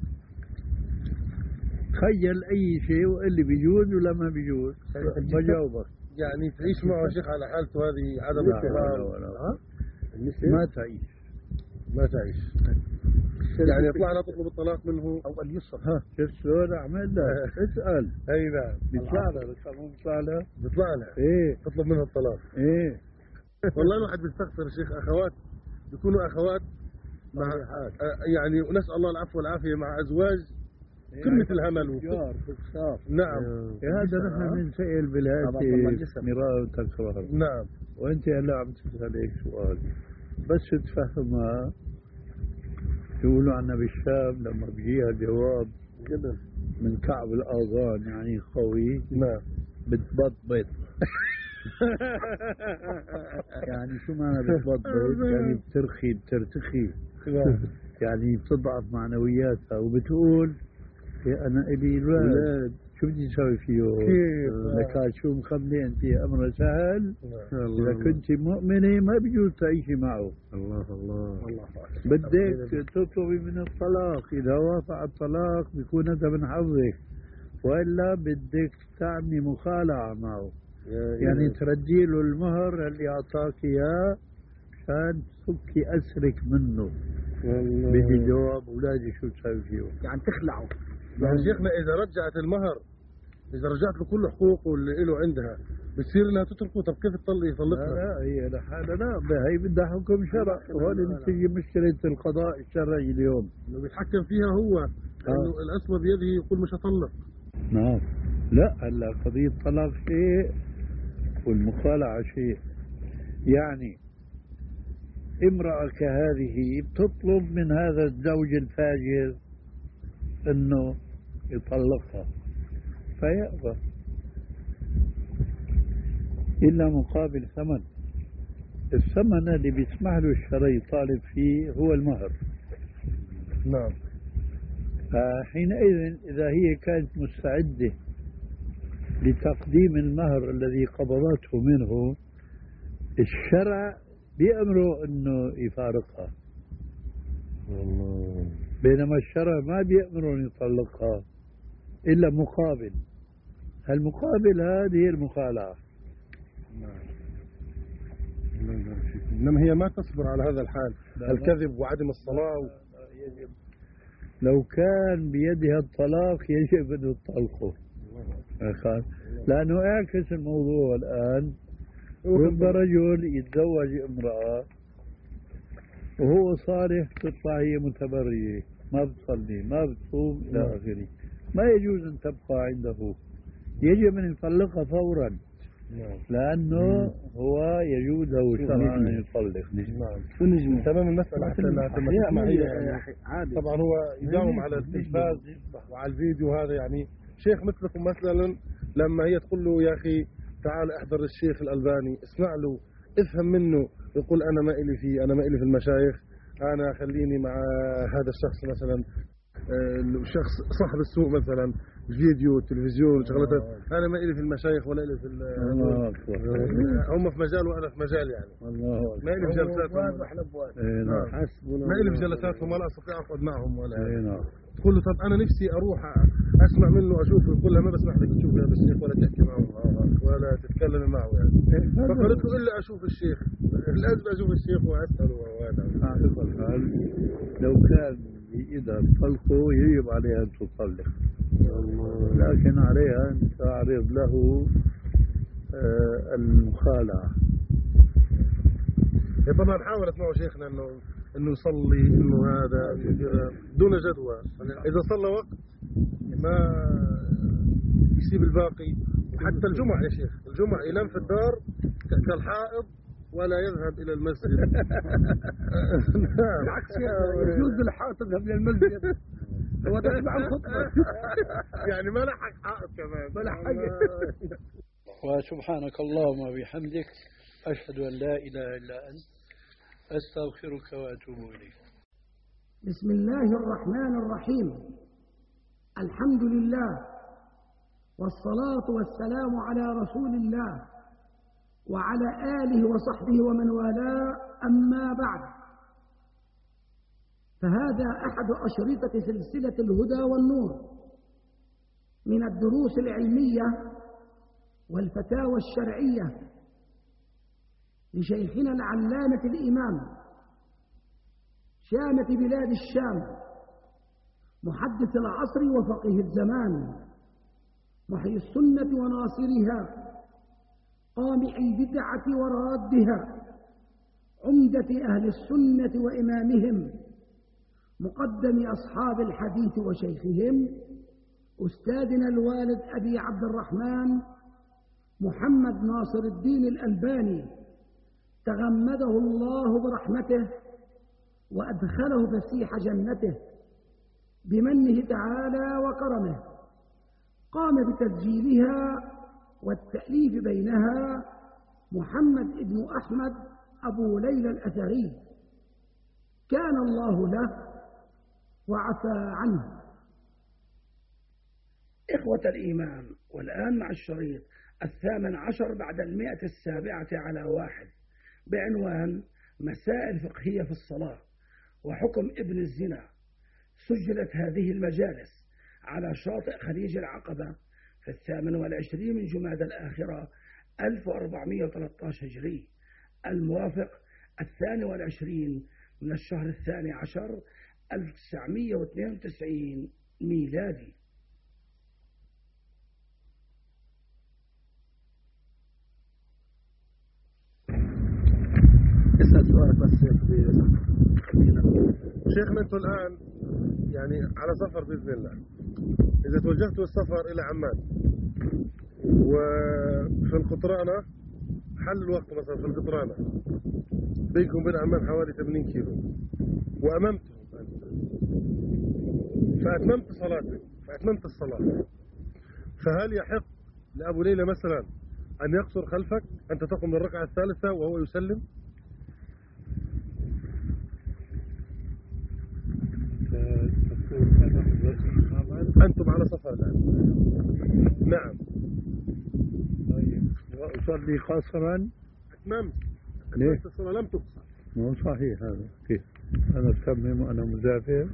تخيل أي شيء وقال لي بيجوز ولا ما بيجوز بجاوبك. يعني تعيش معه شيخ على حالته هذه عدم لا احترام. ولا ولا. ها؟ ما تعيش. ما تعيش يعني يطلع لها تطلب الطلاق منه او اليسر. ها شوف شلون أعمل لك اسأل اي نعم بيطلع لها بس مو بيطلع لها بيطلع لها إيه تطلب منها الطلاق. إيه والله الواحد بيستغفر يا شيخ اخوات بيكونوا اخوات مع آه، يعني ونسال الله العفو والعافيه مع ازواج قمه الهمل وكل- جار بخسار. نعم يا هذا نحن بنسأل بالهاتف مرار وتكرار نعم وانت هلا عم تسأل هيك سؤال بس تفهمها يقولوا عنا بالشام لما بيجيها جواب جدا من كعب الآذان يعني قوي نعم بتبطبط يعني شو معنى بتبطبط؟ يعني بترخي بترتخي نعم. يعني بتضعف معنوياتها وبتقول يا أنا إلي أولاد شو بدي أسوي فيه؟ كيف؟ لك شو مخبي أنت أمر سهل الله إذا كنت مؤمنة ما بيجوز تعيشي معه الله الله بدك تطلبي من الطلاق إذا وافق الطلاق بيكون هذا من حظك وإلا بدك تعملي مخالعة معه يعني تردي له المهر اللي أعطاك إياه عشان تفكي أسرك منه. بدي جواب أولادي شو تسوي فيه؟ يعني تخلعه. يعني شيخنا اذا رجعت المهر اذا رجعت له كل حقوقه اللي له عندها بتصير انها تتركه. طب كيف تطلق لا يطلقها؟ لا هي لحالها لا هي بدها حكم شرع وهون بتيجي مشكلة القضاء الشرعي اليوم. انه بيتحكم فيها هو لانه الاصل بيده يقول مش هطلق. نعم لا هلا قضية الطلاق شيء والمخالعة شيء. يعني امرأة كهذه بتطلب من هذا الزوج الفاجر أنه يطلقها فيأبى إلا مقابل ثمن. الثمن اللي بيسمح له الشرع يطالب فيه هو المهر. نعم. فحينئذ إذا هي كانت مستعدة لتقديم المهر الذي قبضته منه، الشرع بيأمره أنه يفارقها، بينما الشرع ما بيأمره أن يطلقها إلا مقابل. هالمقابل هذه هي المخالعة. إنما هي ما تصبر على هذا الحال، الكذب وعدم الصلاة و... لو كان بيدها الطلاق يجب أن يطلقه، لأنه اعكس الموضوع الآن. رب رجل يتزوج امرأة وهو صالح، تطلع هي متبرية، ما بتصلي ما بتصوم إلى آخره، ما يجوز أن تبقى عنده، يجب أن يطلقها فورا، لأنه هو يجوز له شرعا أن يطلق. نعم. تمام. المسألة حتى لا تمام معي. طبعا هو يداوم على التلفاز وعلى الفيديو هذا. يعني شيخ مثلكم مثلا لما هي تقول له يا أخي تعال احضر الشيخ الألباني، اسمع له، افهم منه، يقول أنا ما إلي فيه، أنا ما إلي في المشايخ، أنا خليني مع هذا الشخص مثلا، الشخص صاحب السوق مثلا، فيديو تلفزيون شغلات، انا ما إلي في المشايخ ولا إلي في الله اكبر. هم في مجال وانا في مجال، يعني الله ما إلي في جلساتهم، ما إلي في جلساتهم ولا استطيع اقعد معهم ولا. تقول له طب انا نفسي اروح اسمع منه اشوفه، يقول لها ما بسمح لك تشوف هذا الشيخ ولا تحكي معه ولا تتكلم معه. يعني فقالت له الا اشوف الشيخ، لازم اشوف الشيخ واساله. وهذا لو كان إذا طلقه يجب عليها أن تطلق، لكن عليها أن تعرض له المخالعة. طبعا حاولت معه شيخنا انه انه يصلي، انه هذا دون جدوى، اذا صلى وقت ما يسيب الباقي. حتى الجمعة يا شيخ، الجمعة ينام في الدار كالحائض ولا يذهب إلى المسجد. بالعكس يجوز للحائط يذهب إلى المسجد، هو تسمع الخطبة. يعني ما لحق حائط كمان، ما لحق. وسبحانك اللهم وبحمدك، أشهد أن لا إله إلا أنت، أستغفرك وأتوب إليك. بسم الله الرحمن الرحيم. الحمد لله والصلاة والسلام على رسول الله وعلى آله وصحبه ومن والاه، أما بعد، فهذا أحد أشرطة سلسلة الهدى والنور من الدروس العلمية والفتاوى الشرعية لشيخنا العلامة الإمام شامة بلاد الشام، محدث العصر وفقيه الزمان، محيي السنة وناصرها، قامع البدعة ورادها، عمدة أهل السنة وإمامهم، مقدم أصحاب الحديث وشيخهم، أستاذنا الوالد أبي عبد الرحمن محمد ناصر الدين الألباني، تغمده الله برحمته وأدخله فسيح جنته بمنه تعالى وكرمه. قام بتسجيلها والتأليف بينها محمد ابن أحمد أبو ليلى الأثري، كان الله له وعفى عنه. إخوة الإيمان، والآن مع الشريط الثامن عشر بعد المئة السابعة على واحد بعنوان مسائل فقهية في الصلاة وحكم ابن الزنا. سجلت هذه المجالس على شاطئ خليج العقبة في الثامن والعشرين من جمادى الآخرة ألف وأربعمائة وثلاثة عشر هجري، الموافق الثاني والعشرين من الشهر الثاني عشر ألف وتسعمائة واثنين وتسعين ميلادي. اسأل سؤالك بس شيخنا. انتم الآن يعني على سفر بإذن الله، إذا توجهتوا السفر إلى عمان وفي القطرانة، حل الوقت مثلا في القطرانة بينكم وبين عمان حوالي ثمانين كيلو، وأمامتهم فأتممت صلاتك فأتممت الصلاة، فهل يحق لأبو ليلى مثلا أن يقصر خلفك، أنت تقوم بالركعة الثالثة وهو يسلم؟ أنتم على سفر الآن. نعم. طيب وأصلي قاصرا؟ أتممت ليه؟ أتممت الصلاة لم تقصر. مو صحيح هذا، كيف؟ أنا أتمم وأنا مسافر؟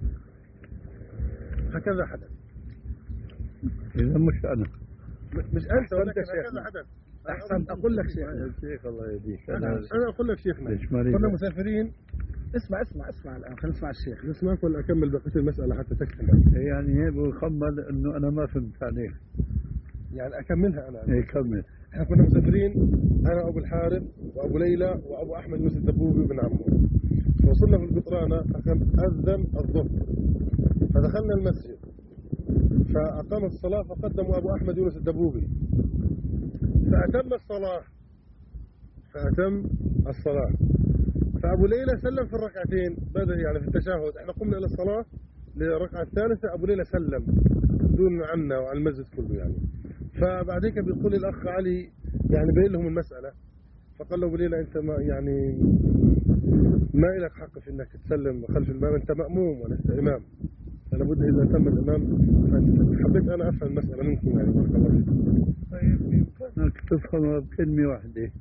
هكذا حدث. إذا مش أنا. مش أنت ولكن شيخنا. هكذا حدث. أحسن أقول لك شيء. الشيخ الله يهديك. أنا, أنا أنا أقول لك شيخنا، ليش مريض؟ كنا مسافرين. اسمع اسمع اسمع الآن، خلينا نسمع الشيخ. نسمعك ولا أكمل بقية المسألة حتى تكتمل؟ يعني هيك بخمل إنه أنا ما فهمت عليك. يعني أكملها أنا. إيه كمل. احنا كنا مسافرين انا وابو الحارث وابو ليلى وابو احمد يوسف الدبوبي وابن عمه، فوصلنا في القطرانه اذن الظهر، فدخلنا المسجد فاقام الصلاه، فقدموا ابو احمد يونس الدبوبي فاتم الصلاه فاتم الصلاه فابو ليلى سلم في الركعتين، بدا يعني في التشهد، احنا قمنا الى الصلاه للركعه الثالثه، ابو ليلى سلم دون عنا وعن المسجد كله يعني. فبعدين بيقول الاخ علي يعني بين لهم المساله، فقال له ابو ليلى انت ما يعني ما لك حق في انك تسلم خلف الامام، انت ماموم ولست امام، فلا بد اذا تم الامام. حبيت انا افهم المساله منكم يعني، بارك الله فيكم. طيب يمكنك تفهمها بكلمه واحده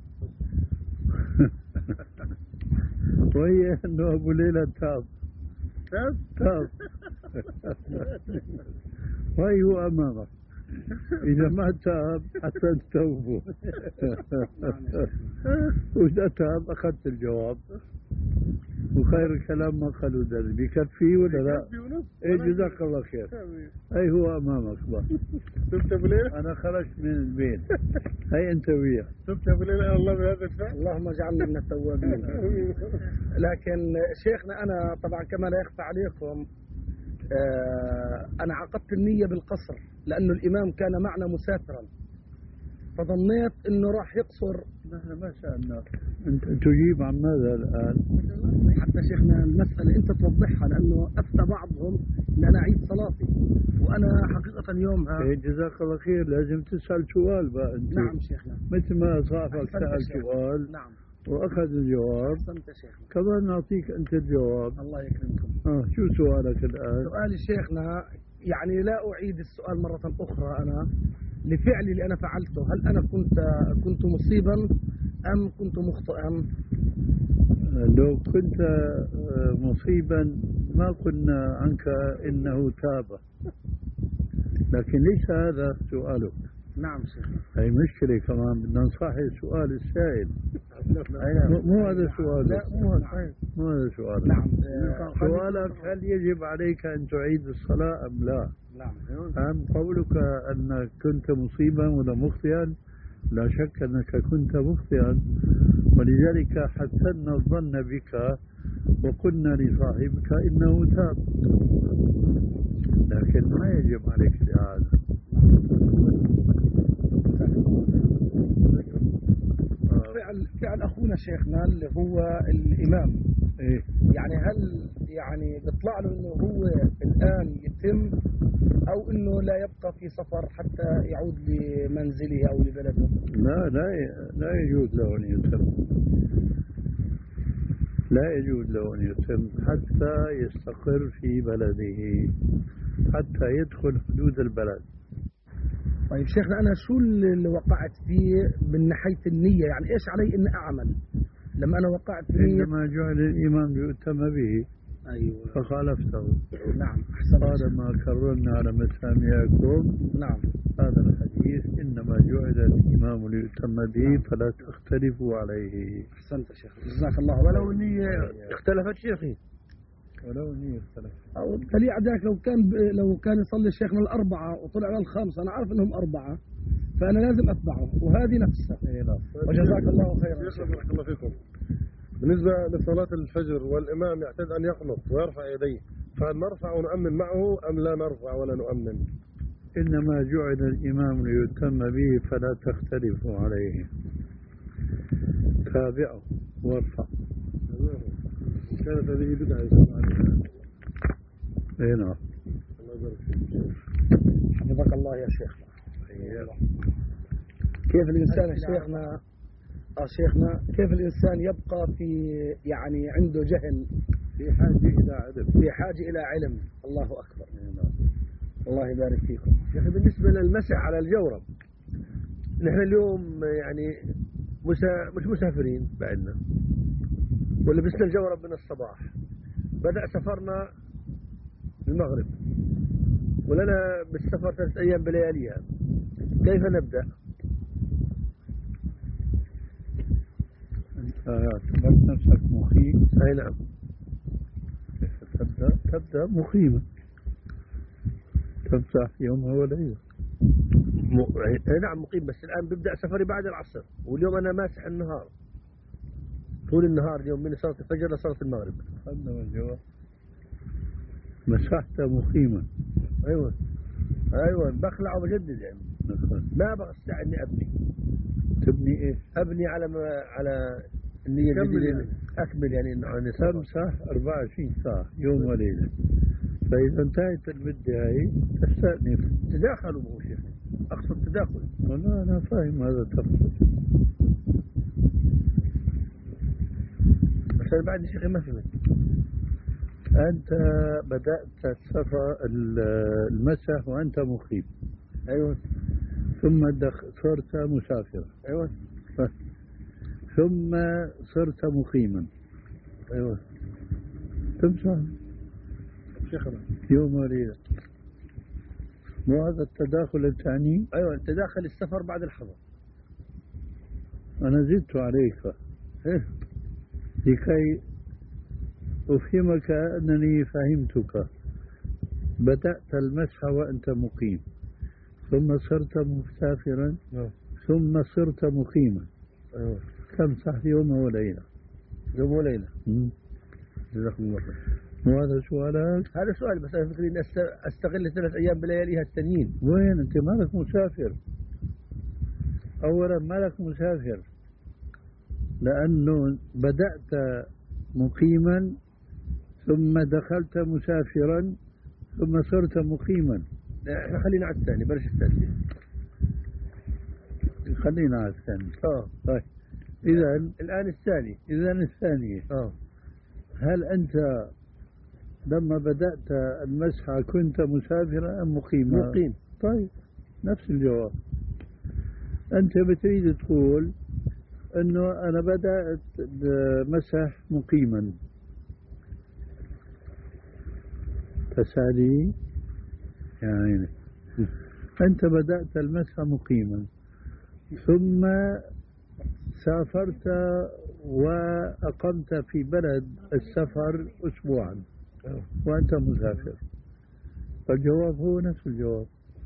وهي انه ابو ليلى تاب تاب تاب وهي هو امامك، إذا ما تاب حتى تتوبوا وإذا تاب أخذت الجواب، وخير الكلام ما قالوا ذلك. بيكفي ولا لا؟ إيه جزاك الله خير. أي هو أمامك بقى. شفت أبو ليلى؟ أنا خرجت من البيت، هي أنت وياه. شفت أبو ليلى الله بهذا الفعل؟ اللهم اجعلنا من التوابين. لكن شيخنا أنا طبعا كما لا يخفى عليكم آه أنا عقدت النية بالقصر لأنه الإمام كان معنا مسافرا، فظنيت أنه راح يقصر. نحن ما شاءنا. أنت تجيب عن ماذا الآن؟ حتى شيخنا المسألة أنت توضحها، لأنه أفتى بعضهم أن أنا أعيد صلاتي، وأنا حقيقة يومها. إيه جزاك الله خير، لازم تسأل سؤال بقى أنت. نعم شيخنا. مثل ما صاحبك سأل سؤال. نعم. وأخذ الجواب. أحسنت شيخنا. كمان نعطيك أنت الجواب. الله يكرمكم. آه شو سؤالك الآن؟ سؤالي شيخنا يعني لا أعيد السؤال مرة أخرى، أنا لفعلي اللي أنا فعلته، هل أنا كنت كنت مصيبا أم كنت مخطئا؟ لو كنت مصيبا ما قلنا عنك إنه تاب، لكن ليس هذا سؤالك. نعم شيخ. هي مشكلة كمان، بدنا نصحح سؤال السائل. مو هذا سؤالك. لا مو هذا. مو هذا سؤالك. نعم. سؤالك هل يجب عليك أن تعيد الصلاة أم لا؟ نعم. أم قولك أنك كنت مصيبا ولا مخطئا؟ لا شك أنك كنت مخطئا، ولذلك حسنا الظن بك وقلنا لصاحبك إنه تاب، لكن ما يجب عليك الإعادة. فعل فعل أخونا شيخنا اللي هو الإمام، إيه؟ يعني هل يعني بيطلع له إنه هو الآن يتم أو إنه لا يبقى في سفر حتى يعود لمنزله أو لبلده؟ لا لا لا يجوز له أن يتم، لا يجوز له أن يتم حتى يستقر في بلده، حتى يدخل حدود البلد. طيب شيخنا أنا شو اللي وقعت فيه من ناحية النية، يعني إيش علي إني أعمل لما أنا وقعت في نية؟ عندما جعل الإمام يؤتم به. أيوة. فخالفته. نعم أحسن. قال ما كررنا على مسامعكم. نعم. هذا الحديث إنما جعل الإمام ليؤتم به فلا تختلفوا عليه. أحسنت شيخ جزاك الله. ولو النية اختلفت شيخي، ولو النية اختلفت. أو دليل عداك لو كان ب... لو كان يصلي الشيخنا الأربعة وطلع للخمسة، أنا عارف إنهم أربعة فأنا لازم أتبعه، وهذه نفسها. وجزاك الله خيرا. شيخنا بارك الله فيكم. بالنسبة لصلاة الفجر والإمام يعتاد أن يقنط ويرفع يديه، فهل نرفع ونؤمن معه أم لا نرفع ولا نؤمن؟ إنما جعل الإمام ليتم به فلا تختلفوا عليه، تابعه وارفع. كانت هذه بدعة. اي نعم. حفظك الله يا شيخنا. كيف الإنسان يا شيخنا آه شيخنا كيف الإنسان يبقى في يعني عنده جهل في حاجة إلى علم في حاجة إلى علم. الله أكبر. الله يبارك فيكم. يا أخي بالنسبة للمسح على الجورب، نحن اليوم يعني مسا مش مسافرين بعدنا، ولبسنا الجورب من الصباح، بدأ سفرنا المغرب ولنا بالسفر ثلاثة أيام بلياليها، كيف نبدأ؟ أنت اعتبرت نفسك مقيم؟ أي نعم. كيف تبدأ؟ تبدأ مقيما، تمسح يومها وليلة. م... أي نعم مقيم، بس الآن ببدأ سفري بعد العصر، واليوم أنا ماسح النهار طول النهار اليوم من صلاة الفجر لصلاة المغرب. قدم الجواب. مسحت مقيما. أيوة أيوة بخلع وبجدد يعني. نخل. ما بستطيع إني أبني. تبني إيه؟ أبني على ما على النية الجديدة يعني. أكمل يعني إنه عن تمسح أربعة وعشرين ساعة يوم وليلة، فإذا انتهت المدة هاي تستأنف. تداخلوا مو شيخ، أقصد تداخل. والله أنا فاهم هذا تقصد، بس أنا بعد شيخي ما فهمت. أنت بدأت السفر المسح وأنت مقيم. أيوة. ثم دخ... صرت مسافرا. أيوة. ف... ثم صرت مقيما. أيوة. تمسح شيخنا يوم وليلة. مو هذا التداخل الثاني؟ أيوة تداخل السفر بعد الحضر. أنا زدت عليك إيه؟ لكي أفهمك أنني فهمتك. بدأت المسح وأنت مقيم، ثم صرت مسافرا، نعم. ثم صرت مقيما. أيوة. تمسح يوم وليلة. يوم وليلة. مم. جزاكم الله خير. وهذا سؤالك؟ هذا سؤال، بس أنا فكري إني أستغل ثلاث أيام بلياليها التانيين. وين أنت مالك مسافر؟ أولا مالك مسافر لأنه بدأت مقيما ثم دخلت مسافرا ثم صرت مقيما. احنا خلينا على الثاني، بلاش الثالث. خلينا على الثاني. اه طيب إذا الآن الثاني. إذا الثانية اه هل أنت لما بدأت المسح كنت مسافرا أم مقيما؟ مقيم. طيب نفس الجواب. أنت بتريد تقول أنه أنا بدأت مسح مقيما، تسالي يعني أنت بدأت المسح مقيما ثم سافرت وأقمت في بلد السفر أسبوعا وأنت مسافر، فالجواب هو نفس الجواب.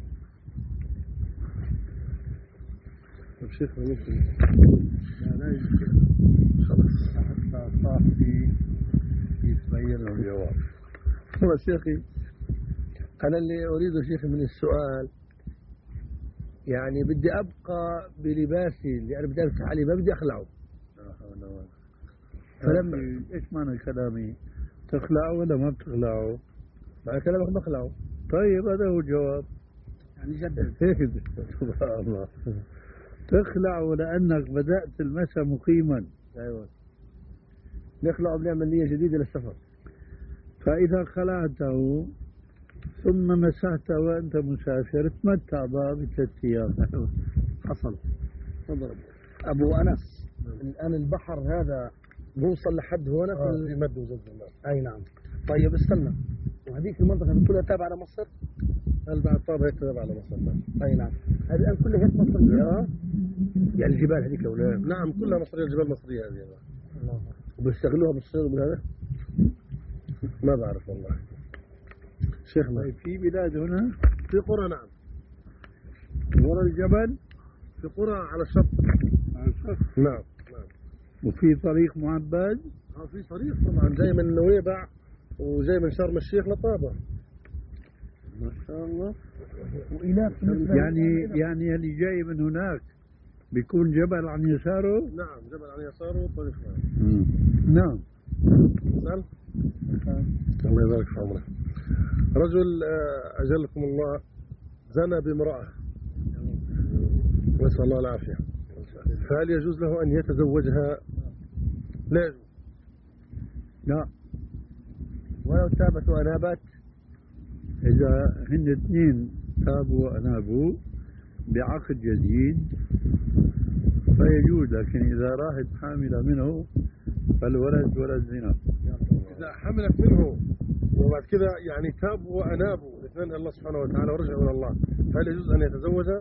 الشيخ نفسه لا يمكن خلص حتى صاحبي يتبين له الجواب. والله شيخي أنا اللي أريده شيخي من السؤال يعني بدي أبقى بلباسي اللي أنا بدي أمسح عليه، ما بدي أخلعه. فلما إيش معنى كلامي؟ تخلعه ولا ما بتخلعه؟ معنى كلامك ما أخلعه. طيب هذا هو الجواب. يعني جدد. سبحان الله. تخلعه لأنك بدأت المسح مقيما. أيوة. نخلعه بنعمل نية جديدة للسفر. فإذا خلعته ثم مسحت وأنت مسافر تمتع بها بثلاث أيام. حصل. تفضل أبو أنس. الآن البحر هذا بوصل لحد هنا آه في في مد وزد الله. أي نعم. طيب استنى، وهذيك المنطقة بتقولها تابعة لمصر؟ هل بعد طاب هيك تبع على مصر؟ أي نعم. هذه الآن كلها هيك مصرية؟ اه يعني الجبال هذيك ولا؟ نعم كلها مصرية، الجبال مصرية هذه. الله. وبيستغلوها بالصيد وبهذا؟ ما بعرف والله شيخنا. طيب في بلاد هنا في قرى نعم، ورا الجبل، في قرى على الشط. على الشط. نعم نعم. وفي طريق معبد. اه في طريق طبعا جاي من نويبع وجاي من شرم الشيخ لطابة. ما شاء الله. وإلاف يعني يعني اللي جاي من هناك بيكون جبل عن يساره. نعم جبل عن يساره وطريق نعم. سأل. الله يبارك في عمرك. رجل آه، أجلكم الله زنى بامرأة نسأل الله العافية، فهل يجوز له أن يتزوجها؟ لا يجوز. لا، ولو تابت وأنابت. إذا هن اثنين تابوا وأنابوا بعقد جديد فيجوز، لكن إذا راحت حاملة منه فالولد ولد زنا. إذا حملت منه وبعد كذا يعني تابوا وأنابوا الاثنين إلى الله سبحانه وتعالى ورجعوا إلى الله، هل يجوز أن يتزوجها؟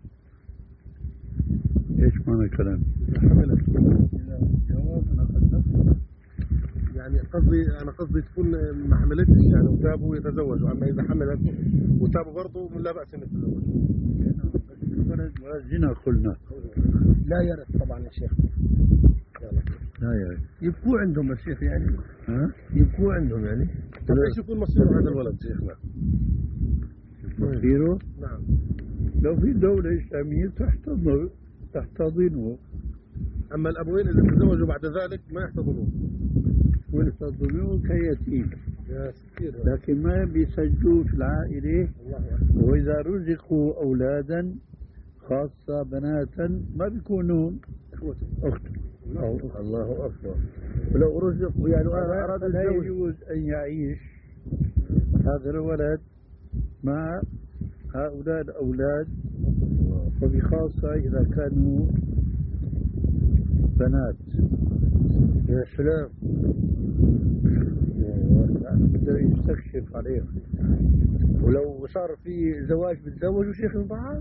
إيش معنى الكلام؟ إذا حملت جواب أنا قد يعني قصدي أنا قصدي تكون ما حملتش يعني وتابوا يتزوجوا، أما إذا حملت وتابوا برضه لا بأس أن يتزوجوا. ولد ولد زنا قلنا. لا يرث طبعا يا شيخ. لا يا يبكوا عندهم الشيخ يعني. ها؟ يبكوا عندهم يعني. طيب ايش يكون مصير هذا الولد شيخنا؟ مصيره نعم. لو في دولة إسلامية تحتضنه تحتضنه أما الأبوين إذا تزوجوا بعد ذلك ما يحتضنون ويحتضنوه كيتيم، يا ستير، لكن ما بيسجلوه في العائلة. الله أكبر. وإذا رزقوا أولادا خاصة بناتا ما بيكونون أخت أو أخت. الله أكبر. ولو رزق يعني أراد لا الزوج يجوز أن يعيش هذا الولد مع هؤلاء الأولاد، وبخاصة إذا كانوا بنات. يا سلام. بده يستكشف عليهم. ولو صار في زواج بتزوجوا شيخ من بعض.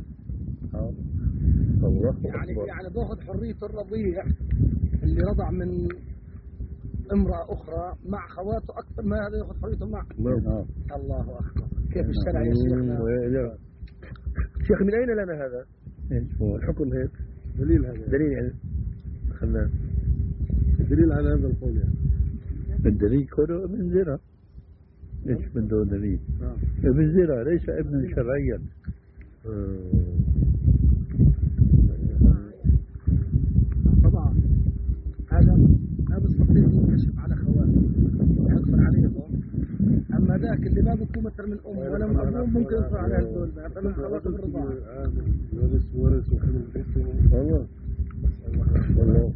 الله يعني أكبر. يعني باخذ حرية الرضيع اللي رضع من امرأة أخرى مع خواته أكثر ما هذا ياخذ حريته معه. نعم. الله أكبر. كيف الشرع يا شيخنا؟ ولا- شيخ من أين لنا هذا إيش هو؟ الحكم هيك؟ دليل هذا، دليل يعني خلنا دليل على هذا القول يعني. الدليل كله ابن زنا. ايش بده دليل؟ نعم. ابن زنا ليس ابنا شرعيا. طبعا هذا ما بيستطيع ينكشف على خواته يقصر عليهم. أما ذاك اللي ما بيكون مثل من أم ولا من أبوه ممكن يقصر على هذول مثلا خواته بالرضاعة. ورث ورث وحمل بيته. والله والله.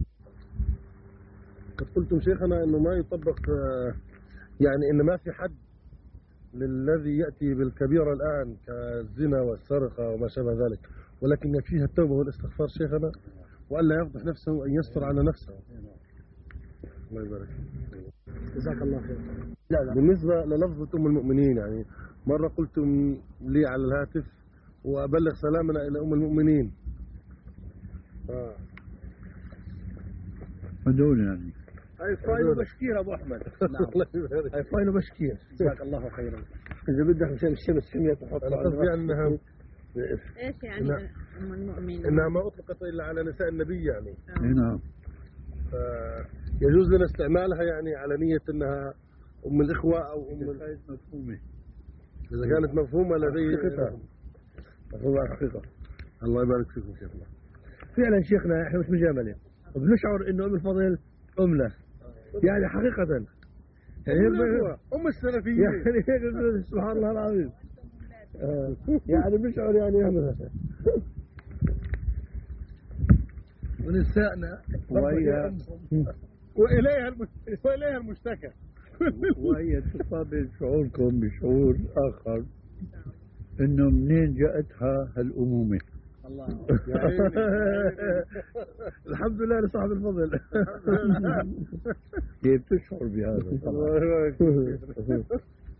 قد قلتم شيخنا انه ما يطبق آه، يعني ان ما في حد للذي ياتي بالكبيره الان كالزنا والسرقه وما شابه ذلك، ولكن فيها التوبه والاستغفار شيخنا، والا يفضح نفسه وان يستر على نفسه. الله يبارك. جزاك الله خير. لا لا. بالنسبه للفظه ام المؤمنين يعني مره قلتم لي على الهاتف وابلغ سلامنا الى ام المؤمنين. آه. هذول يعني هاي فايل بشكير أبو أحمد. الله يبارك. هاي فايل بشكير. جزاك الله خيرا. إذا بدك مشان الشمس حمية تحط انا قصدي يعني انها ايش يعني لا. ام المؤمنين؟ انها ما اطلقت الا على نساء النبي يعني. آه. نعم. يجوز لنا استعمالها يعني على نية انها ام الاخوة او ام ال- كانت مفهومة. اذا كانت مفهومة لدي حقيقتها. هو حقيقة. الله يبارك فيكم شيخنا. فعلا شيخنا احنا مش مجاملة، بنشعر انه ام الفضل امنا يعني حقيقة. يعني ام الإخوة، ام السلفيين. يعني هيك سبحان الله العظيم. آه، يعني بنشعر يعني امنا. ونسائنا وهي واليها الم- واليها المشتكى. وهي تقابل شعوركم بشعور آخر، إنه منين جاءتها هالأمومة. الله. يا عيني. الحمد لله لصاحب الفضل. كيف تشعر بهذا طبعا؟ الله يبارك فيك.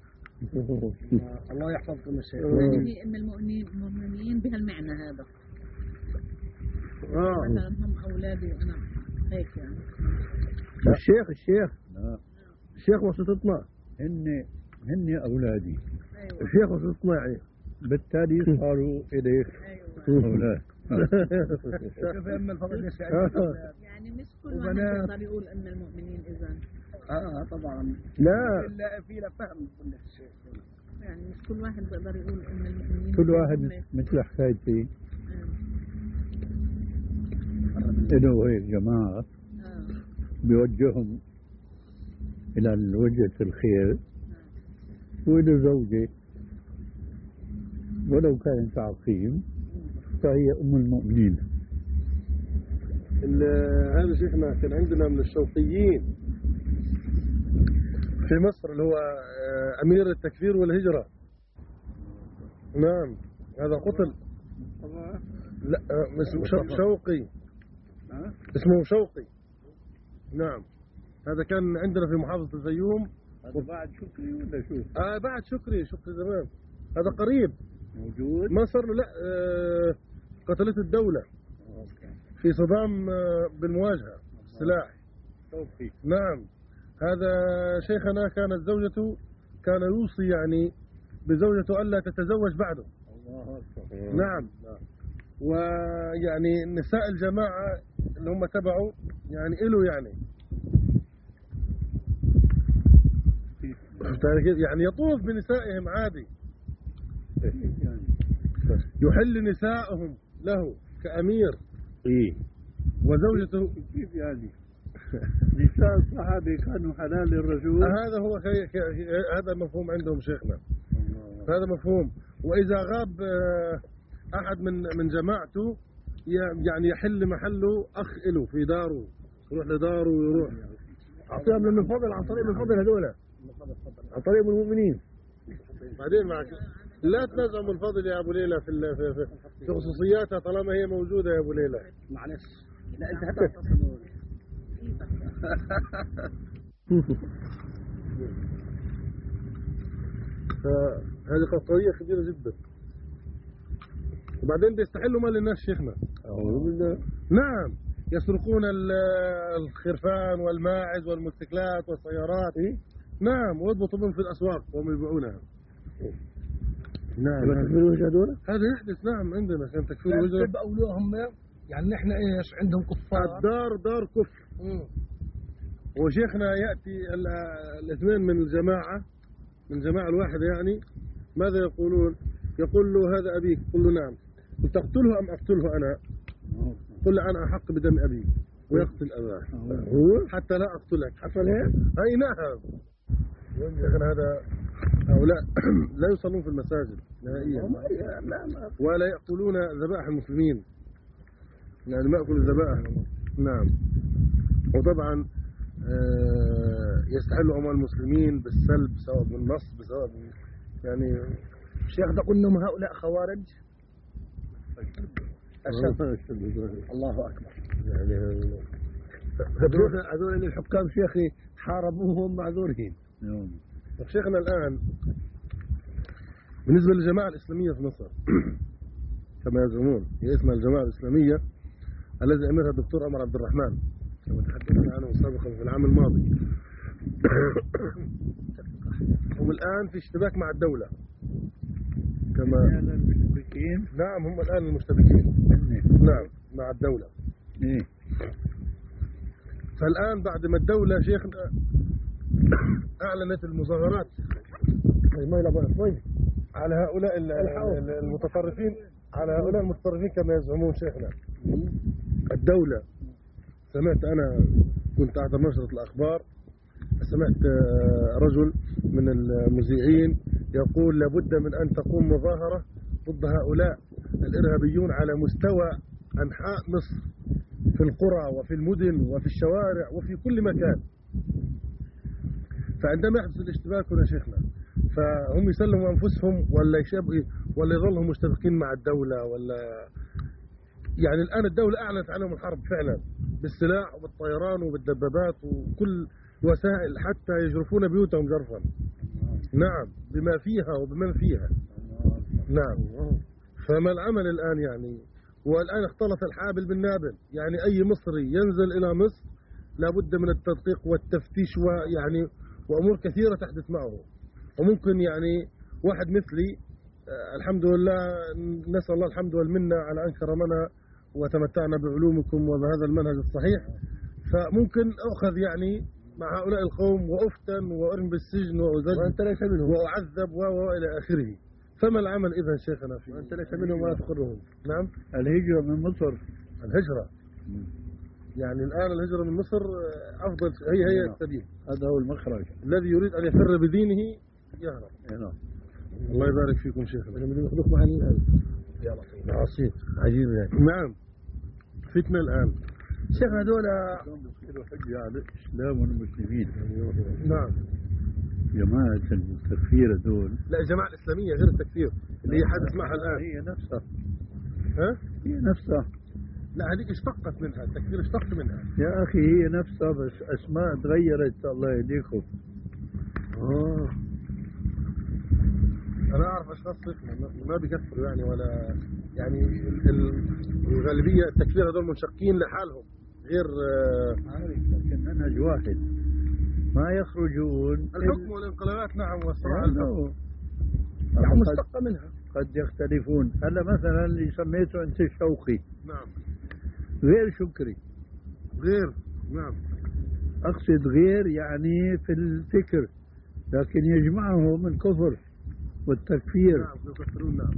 الله يحفظكم الشيخ. يعني هي ام المؤمنين المؤمنين بهالمعنى هذا. اه مثلا هم اولادي وانا هيك يعني. الشيخ الشيخ لا، الشيخ وسطتنا. هن هن أولادي، ايوه الشيخ وسطتنا يعني. بالتالي صاروا إليك ايوه. أولاد. شوف يا ام الفضل ايش يعني مش كل واحد وبنات. يقدر يقول ام المؤمنين اذا. اه طبعا. لا الا في له فهم كل شيء. يعني مش كل واحد بيقدر يقول ام المؤمنين. كل واحد هم- مثل حكايتي، آه. له هيك جماعة آه. بيوجههم إلى وجهة الخير، وله زوجة ولو كانت عقيم فهي أم المؤمنين. هذا شيخنا كان عندنا من الشوقيين في مصر اللي هو أمير التكفير والهجرة. نعم هذا قتل. لا اسمه شوقي، اسمه شوقي. نعم هذا كان عندنا في محافظة الفيوم. هذا بعد شكري ولا شو؟ آه بعد شكري، شكري زمان. هذا قريب موجود؟ ما صار له. لا آه قتلته الدولة في صدام آه بالمواجهة السلاح. شوقي. نعم هذا شيخنا كانت زوجته كان يوصي يعني بزوجته ألا تتزوج بعده. الله أكبر. نعم ويعني نساء الجماعة اللي هم تبعوا يعني إله يعني يعني يطوف بنسائهم عادي، يحل نسائهم له كأمير. إيه وزوجته كيف يعني؟ نساء الصحابة كانوا حلال للرجل. هذا هو خي... خي... هذا مفهوم عندهم شيخنا. هذا مفهوم. وإذا غاب أحد من من جماعته يعني يحل محله أخ له في داره، يروح لداره ويروح أعطيهم من الفضل عن طريق من الفضل هذول عن طريق المؤمنين. بعدين معك لا تنازعوا من الفضل يا أبو ليلى في في, في, في خصوصياتها طالما هي موجودة يا أبو ليلى. معلش لا أنت حتى هذه قضية كبيرة جدا. وبعدين بيستحلوا مال الناس شيخنا. أعوذ بالله. نعم يسرقون الخرفان والماعز والموتوسيكلات والسيارات. إيه؟ نعم ويضبطوا بهم في الأسواق وهم يبيعونها. نعم تكفير الوجه هذول؟ هذا يحدث. نعم عندنا كان تكفير الوجه. بقولوهم يعني نحن إيش عندهم كفار. الدار دار كفر. وشيخنا يأتي الاثنين من الجماعة من الجماعة الواحدة يعني ماذا يقولون؟ يقول له هذا أبيك، قل له نعم. تقتله أم أقتله أنا؟ قل له أنا أحق بدم أبيك ويقتل أباه حتى لا أقتلك. حصل هيك؟ أي نعم. شيخنا هذا هؤلاء لا يصلون في المساجد نهائيا ولا يأكلون ذبائح المسلمين، يعني ما يأكل الذبائح. نعم. وطبعا يستحلوا أموال المسلمين بالسلب سواء بالنصب سواء يعني. الشيخ ده قلنا هؤلاء خوارج. أشهد. الله أكبر. يعني هذول هذول الحكام شيخي حاربوهم معذورين. طيب شيخنا الآن بالنسبة للجماعة الإسلامية في مصر كما يزعمون هي اسمها الجماعة الإسلامية الذي أمرها الدكتور عمر عبد الرحمن كما تحدثنا عنه سابقا في العام الماضي. هم الآن في اشتباك مع الدولة كما المشتبكين. نعم هم الآن المشتبكين. نعم مع الدولة. فالآن بعد ما الدولة شيخنا أعلنت المظاهرات على هؤلاء المتطرفين على هؤلاء المتطرفين كما يزعمون شيخنا. الدولة سمعت أنا كنت أحضر نشرة الأخبار سمعت رجل من المذيعين يقول لابد من أن تقوم مظاهرة ضد هؤلاء الإرهابيون على مستوى أنحاء مصر في القرى وفي المدن وفي الشوارع وفي كل مكان. فعندما يحدث الاشتباك هنا شيخنا فهم يسلموا أنفسهم ولا يشبهوا ولا يظلهم مشتبكين مع الدولة ولا يعني. الآن الدولة أعلنت عليهم الحرب فعلا بالسلاح وبالطيران وبالدبابات وكل وسائل حتى يجرفون بيوتهم جرفا. نعم بما فيها وبمن فيها. نعم. فما العمل الآن يعني؟ والآن اختلط الحابل بالنابل يعني أي مصري ينزل إلى مصر لابد من التدقيق والتفتيش ويعني وأمور كثيرة تحدث معه. وممكن يعني واحد مثلي الحمد لله نسأل الله الحمد والمنة على أن كرمنا وتمتعنا بعلومكم وبهذا المنهج الصحيح فممكن أخذ يعني مع هؤلاء القوم وأفتن وأرمي بالسجن وأزج وأعذب وإلى آخره. فما العمل إذا شيخنا فيه؟ وأنت ليس منهم ولا تقرهم. نعم. الهجرة من مصر. الهجرة يعني الآن الهجرة من مصر أفضل هي هي السبيل. هذا هو المخرج. الذي يريد أن يفر بدينه يهرب. نعم. الله يبارك فيكم شيخنا. بدهم ياخذوك معنا الان يا لطيف عصير عجيب يعني. نعم فتنة الآن شيخنا هذول بصيروا حجة على الإسلام والمسلمين. نعم. جماعة التكفير هذول لا الجماعة الإسلامية غير التكفير اللي هي حدث معها الآن. هي نفسها ها؟ هي نفسها لا هذيك اشتقت منها، التكفير اشتق منها. يا أخي، هي نفسها بس أسماء تغيرت. الله يهديكم. آه. أنا أعرف أشخاص ما- ما بيكفروا يعني ولا يعني ال- ال- الغالبية التكفير هذول منشقين لحالهم غير آه، عارف، لكن منهج واحد ما يخرجون. الحكم والانقلابات. نعم والصراع يعني الحكم. يعني قد, مشتقه منها. قد يختلفون. هلا مثلا اللي سميته أنت شوقي نعم غير شكري. غير. نعم أقصد غير يعني في الفكر، لكن يجمعهم الكفر والتكفير. نعم يكفرون. نعم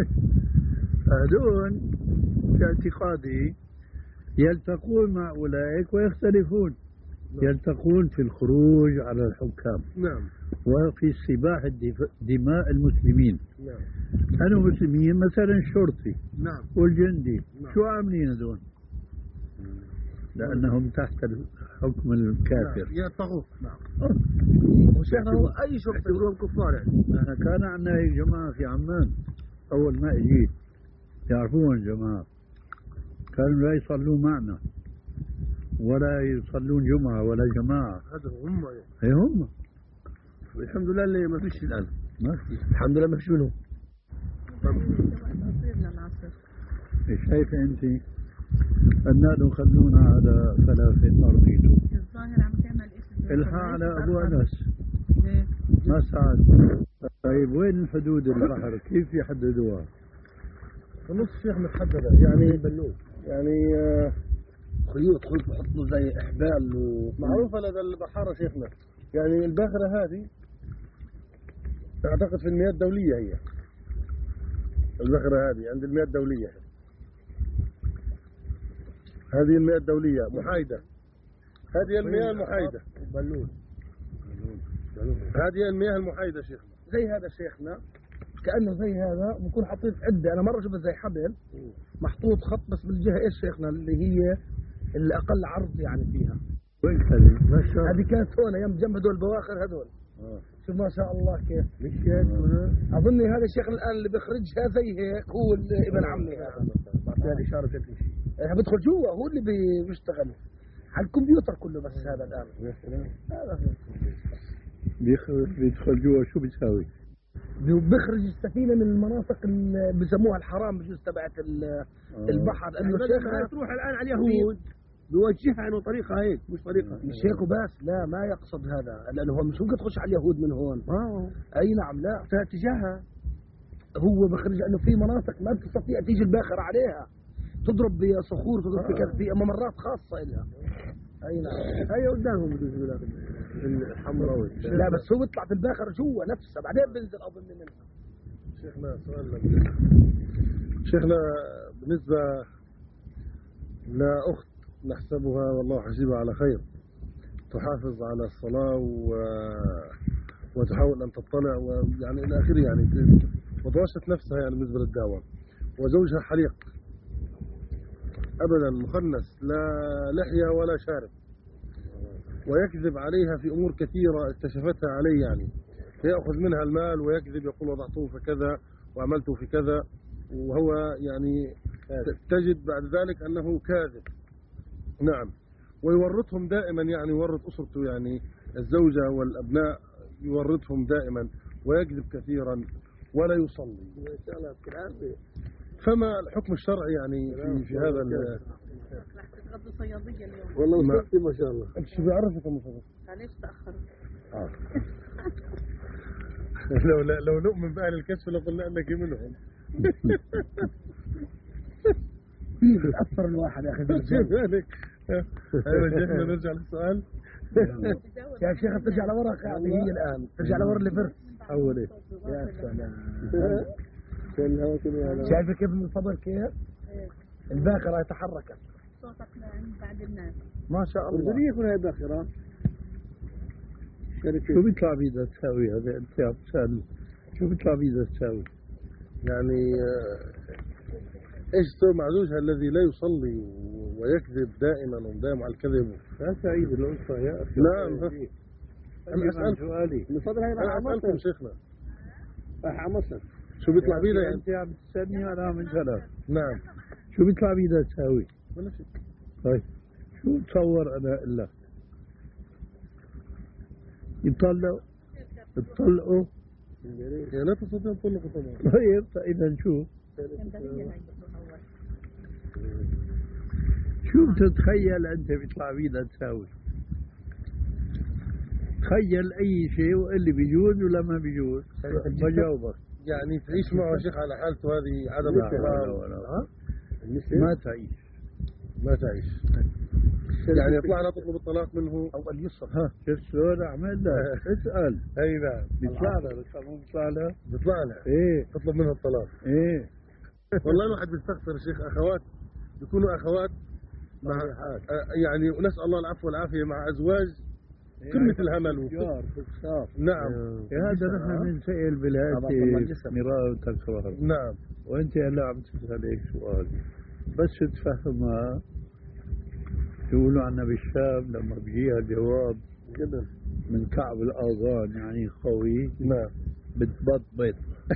هذول في اعتقادي يلتقون مع أولئك ويختلفون. يلتقون في الخروج على الحكام نعم وفي استباحة الدف- دماء المسلمين. نعم أنا مسلمين مثلا الشرطي نعم والجندي نعم. شو عاملين هذول؟ لأنهم تحت الحكم الكافر. يا طاغوت. نعم وشيخنا هو اي شرطه يقولون كفار يعني. أنا كان عندنا هيك جماعة في عمان أول ما أجيت، يعرفون جماعة كانوا لا يصلون معنا ولا يصلون جمعة ولا جماعة. هذا هم. هي هم الحمد لله اللي ما فيش الان. ما في. الحمد لله ما فيش منهم. تصيرنا العصر. شايفة أنت الناس خلونا على ثلاثة أرضيته. الظاهر عم تعمل اسم الها على أبو أنس ليه؟ ما ساعد. طيب وين حدود البحر؟ كيف يحددوها؟ النص شيخ متحددة يعني بلوز يعني آه، خيوط خيوط بحطوا زي احبال و معروفة لدى البحارة شيخنا. يعني الباخرة هذه أعتقد في المياه الدولية هي الباخرة هذه عند المياه الدولية. هذه المياه الدولية محايدة. هذه المياه المحايدة. بلوز هذه المياه المحايدة شيخنا. زي هذا شيخنا كانه زي هذا بكون حاطين عده. انا مره شفت زي حبل محطوط خط بس بالجهه ايش شيخنا اللي هي الاقل عرض يعني فيها. وين هذه؟ ما شاء الله. هذه كانت هون يم جنب هذول البواخر هذول. آه. شوف ما شاء الله كيف. مش هيك هنا؟ اظن هذا الشيخ الان اللي بيخرجها زي هيك هو ال- ابن عمي هذا. بعطيها الاشاره كيف تمشي. إيه، بيدخل جوا هو اللي بي- بيشتغل على الكمبيوتر كله بس هذا الان. هذا بيخرج بيدخل جوا شو بيساوي؟ بيخرج السفينه من المناطق اللي بسموها الحرام بجوز تبعت ال- البحر لانه شيخنا تروح الان على اليهود بيوجهها انه طريقه هيك مش طريقه. مش هيك وبس. لا ما يقصد هذا لانه هو مش ممكن تخش على اليهود من هون. اه اي نعم لا اتجاهها. هو بخرج لانه في مناطق ما بتستطيع تيجي الباخره عليها تضرب بصخور تضرب آه. بكذا في ممرات خاصه لها. اي نعم. هي قدامهم بجوز بالاخر الحمراوي. لا بس هو بيطلع في الباخره جوا نفسها بعدين بنزل اظن منها. شيخنا سؤال لك. شيخنا بالنسبة لأخت نحسبها والله حسيبها على خير تحافظ على الصلاة و... وتحاول أن تطلع ويعني إلى آخره يعني وتوشت نفسها يعني بالنسبة للدعوة وزوجها حليق أبدا مخنث لا لحية ولا شارب ويكذب عليها في أمور كثيرة اكتشفتها عليه يعني فيأخذ منها المال ويكذب يقول وضعته في كذا وعملته في كذا وهو يعني تجد بعد ذلك أنه كاذب. نعم ويورطهم دائما يعني يورط أسرته يعني الزوجة والأبناء يورطهم دائما ويكذب كثيرا ولا يصلي. فما الحكم الشرعي يعني في, في هذا ال- راح تتغدوا صيادية اليوم. والله ما- وصلتي ما شاء الله. انت شو بيعرفك ام فضل؟ معلش تأخروا. لو لا لو نؤمن بأهل الكشف لقلنا انك منهم. بتاثر الواحد يا اخي. شو ذلك؟ ايوه شيخنا نرجع للسؤال. يا شيخ ترجع لورا قاعده هي الان ترجع لورا اللي فرت. أول إيه؟ يا سلام. شايف شايفه كيف من الفضل كيف الباخره تحركت صوتك لعند بعد الناس. ما شاء الله. أردنية يكون هاي باخرة. شو بيطلع بيدها تساوي هذا؟ أنت عم تسأل شو بيطلع بيدها تساوي؟ يعني ايش تسوي مع زوجها الذي لا يصلي ويكذب دائما ومداوم على الكذب؟ لا تعيد الأسرة يا أخي. نعم. أنا أسأل سؤالي من فضل هاي راح أنا أسألكم شيخنا راح على مصر. شو بيطلع بيدها يعني؟ أنت عم تسألني أنا عم أسألك. نعم. شو بيطلع بيدها تساوي؟ ولا شيء. طيب شو تصور أنا أقول لك؟ يطلقوا يطلقوا يعني لا تستطيع أن تطلق طبعا. طيب إذا شو؟ شو بتتخيل أنت بيطلع بيدها تساوي؟ تخيل أي شيء وقل لي بيجوز ولا ما بيجوز؟ بجاوبك. يعني تعيش معه شيخ على حالته هذه عدم احترام. ما تعيش. ما تعيش. يعني يطلع لها تطلب الطلاق منه أول يصل. ها شو شلون أعمل لك؟ اسأل. أي نعم. بيطلع لها بس مو بيطلع لها؟ بيطلع لها. إيه. تطلب منها الطلاق. إيه. والله الواحد بيستغفر يا شيخ، أخوات بيكونوا أخوات مع يعني ونسأل الله العفو والعافية مع أزواج قمة الهمل وفجار فساق. نعم. هذا نحن بنسأل بالهاتف مرارا وتكرارا. نعم. وأنت هلا عم تسأل هيك سؤال بس تفهمها. يقولوا عنا بالشام لما بيجيها الجواب من كعب الآذان يعني قوي. نعم. بتبطبط.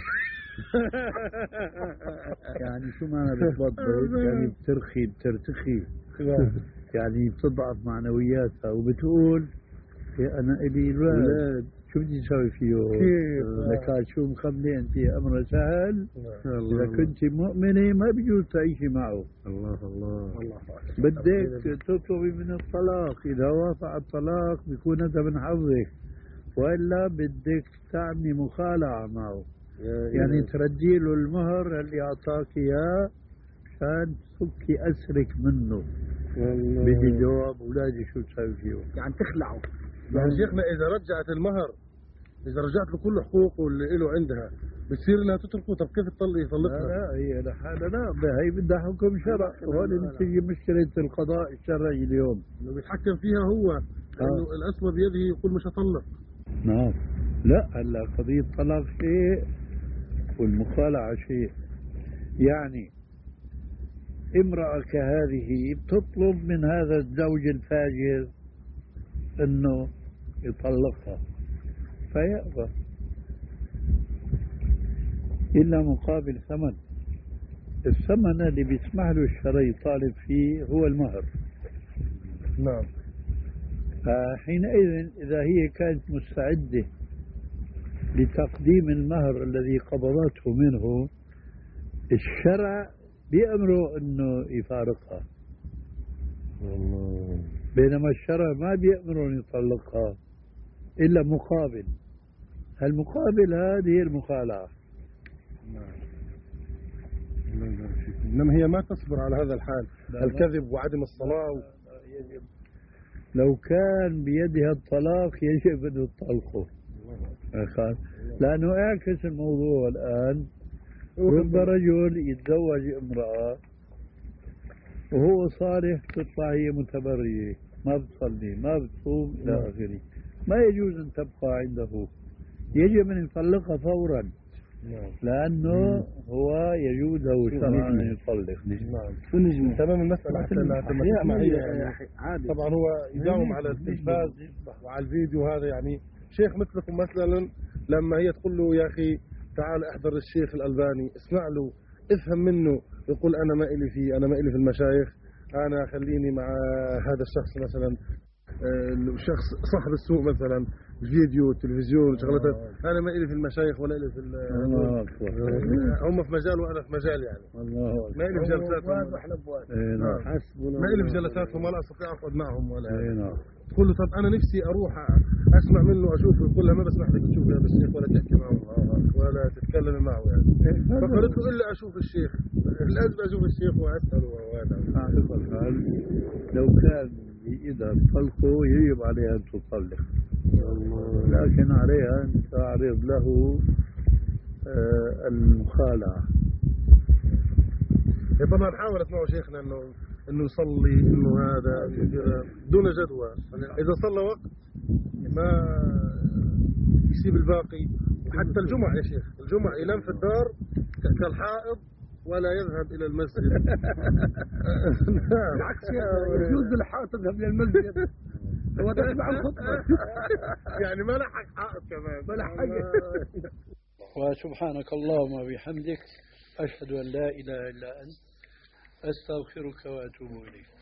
يعني شو معنى بتبطبط؟ يعني بترخي بترتخي. يعني بتضعف معنوياتها وبتقول يا أنا إلي أولاد شو بدي أسوي فيه؟ لك شو مخبي أنت أمر سهل. إذا كنت مؤمنة ما بيجوز تعيشي معه. الله الله الله. بدك تطلبي من الطلاق، إذا وافق الطلاق بيكون هذا من حظك، وإلا بدك تعملي مخالعة معه. يعني ترجي له المهر اللي أعطاك إياه عشان تفكي أسرك منه. بدي جواب أولادي شو تسوي فيه؟ يعني تخلعه. يعني شيخنا إذا رجعت المهر، إذا رجعت له كل حقوقه اللي له عندها بتصير انها تتركه. طب كيف تطلق يطلقها؟ لا لا هي لحالها لا، هي بدها حكم شرع، وهون بتيجي مشكلة القضاء الشرعي اليوم. انه بيتحكم فيها هو، انه الأسوأ بيده يقول مش هطلق. نعم. لا هلا قضية طلاق شيء والمخالعة شيء. يعني امرأة كهذه بتطلب من هذا الزوج الفاجر انه يطلقها فيأبى إلا مقابل ثمن. الثمن اللي بيسمح له الشرع يطالب فيه هو المهر. نعم. حينئذ إذا هي كانت مستعدة لتقديم المهر الذي قبضته منه، الشرع بيأمره أنه يفارقها، بينما الشرع ما بيأمره أن يطلقها إلا مقابل. هالمقابل هذه المخالعة. إنما هي ما تصبر على هذا الحال، الكذب وعدم الصلاة. و... يجب لو كان بيدها الطلاق يجب أن يطلقه، لأنه اعكس الموضوع الآن. رب رجل يتزوج امرأة وهو صالح، تطلع هي متبرجة، ما بتصلي ما بتصوم إلى آخره، ما يجوز أن تبقى عنده، يجب أن يطلقها فورا، لأنه هو يجوز له شرعا أن يطلق. نعم. تمام. المسألة حتى لا تسمع هي يعني طبعا هو يداوم على التلفاز وعلى الفيديو هذا. يعني شيخ مثلكم مثلا لما هي تقول له يا أخي تعال احضر الشيخ الألباني، اسمع له، افهم منه، يقول أنا ما إلي فيه، أنا ما إلي في المشايخ، أنا خليني مع هذا الشخص مثلا، الشخص صاحب السوق مثلا، فيديو تلفزيون شغلات، انا ما إلي في المشايخ ولا إلي في الله أكبر. هم في مجال وانا في مجال، يعني الله أكبر. ما إلي في جلساتهم، ما إلي في جلساتهم ولا استطيع اقعد معهم ولا. تقول له طب انا نفسي اروح اسمع منه اشوفه، يقول لها ما بسمح لك تشوف هذا الشيخ ولا تحكي معه ولا تتكلم معه يعني. فقلت له الا اشوف الشيخ، لازم اشوف الشيخ واساله وهذا. لو كان إذا طلقوا يجب عليها أن تطلق، لكن عليها أن تعرض له آه المخالعة. طبعا حاولت معه شيخنا انه انه يصلي، انه هذا دون جدوى. اذا صلى وقت ما يسيب الباقي. وحتى الجمعة يا شيخ، الجمعة ينام في الدار كالحائض ولا يذهب إلى المسجد. بالعكس يجوز للحائط تذهب إلى المسجد هو تتبع الخطبة. يعني ما لحق حائط كمان، ما لحق. وسبحانك اللهم وبحمدك أشهد أن لا إله إلا أنت أستغفرك وأتوب إليك.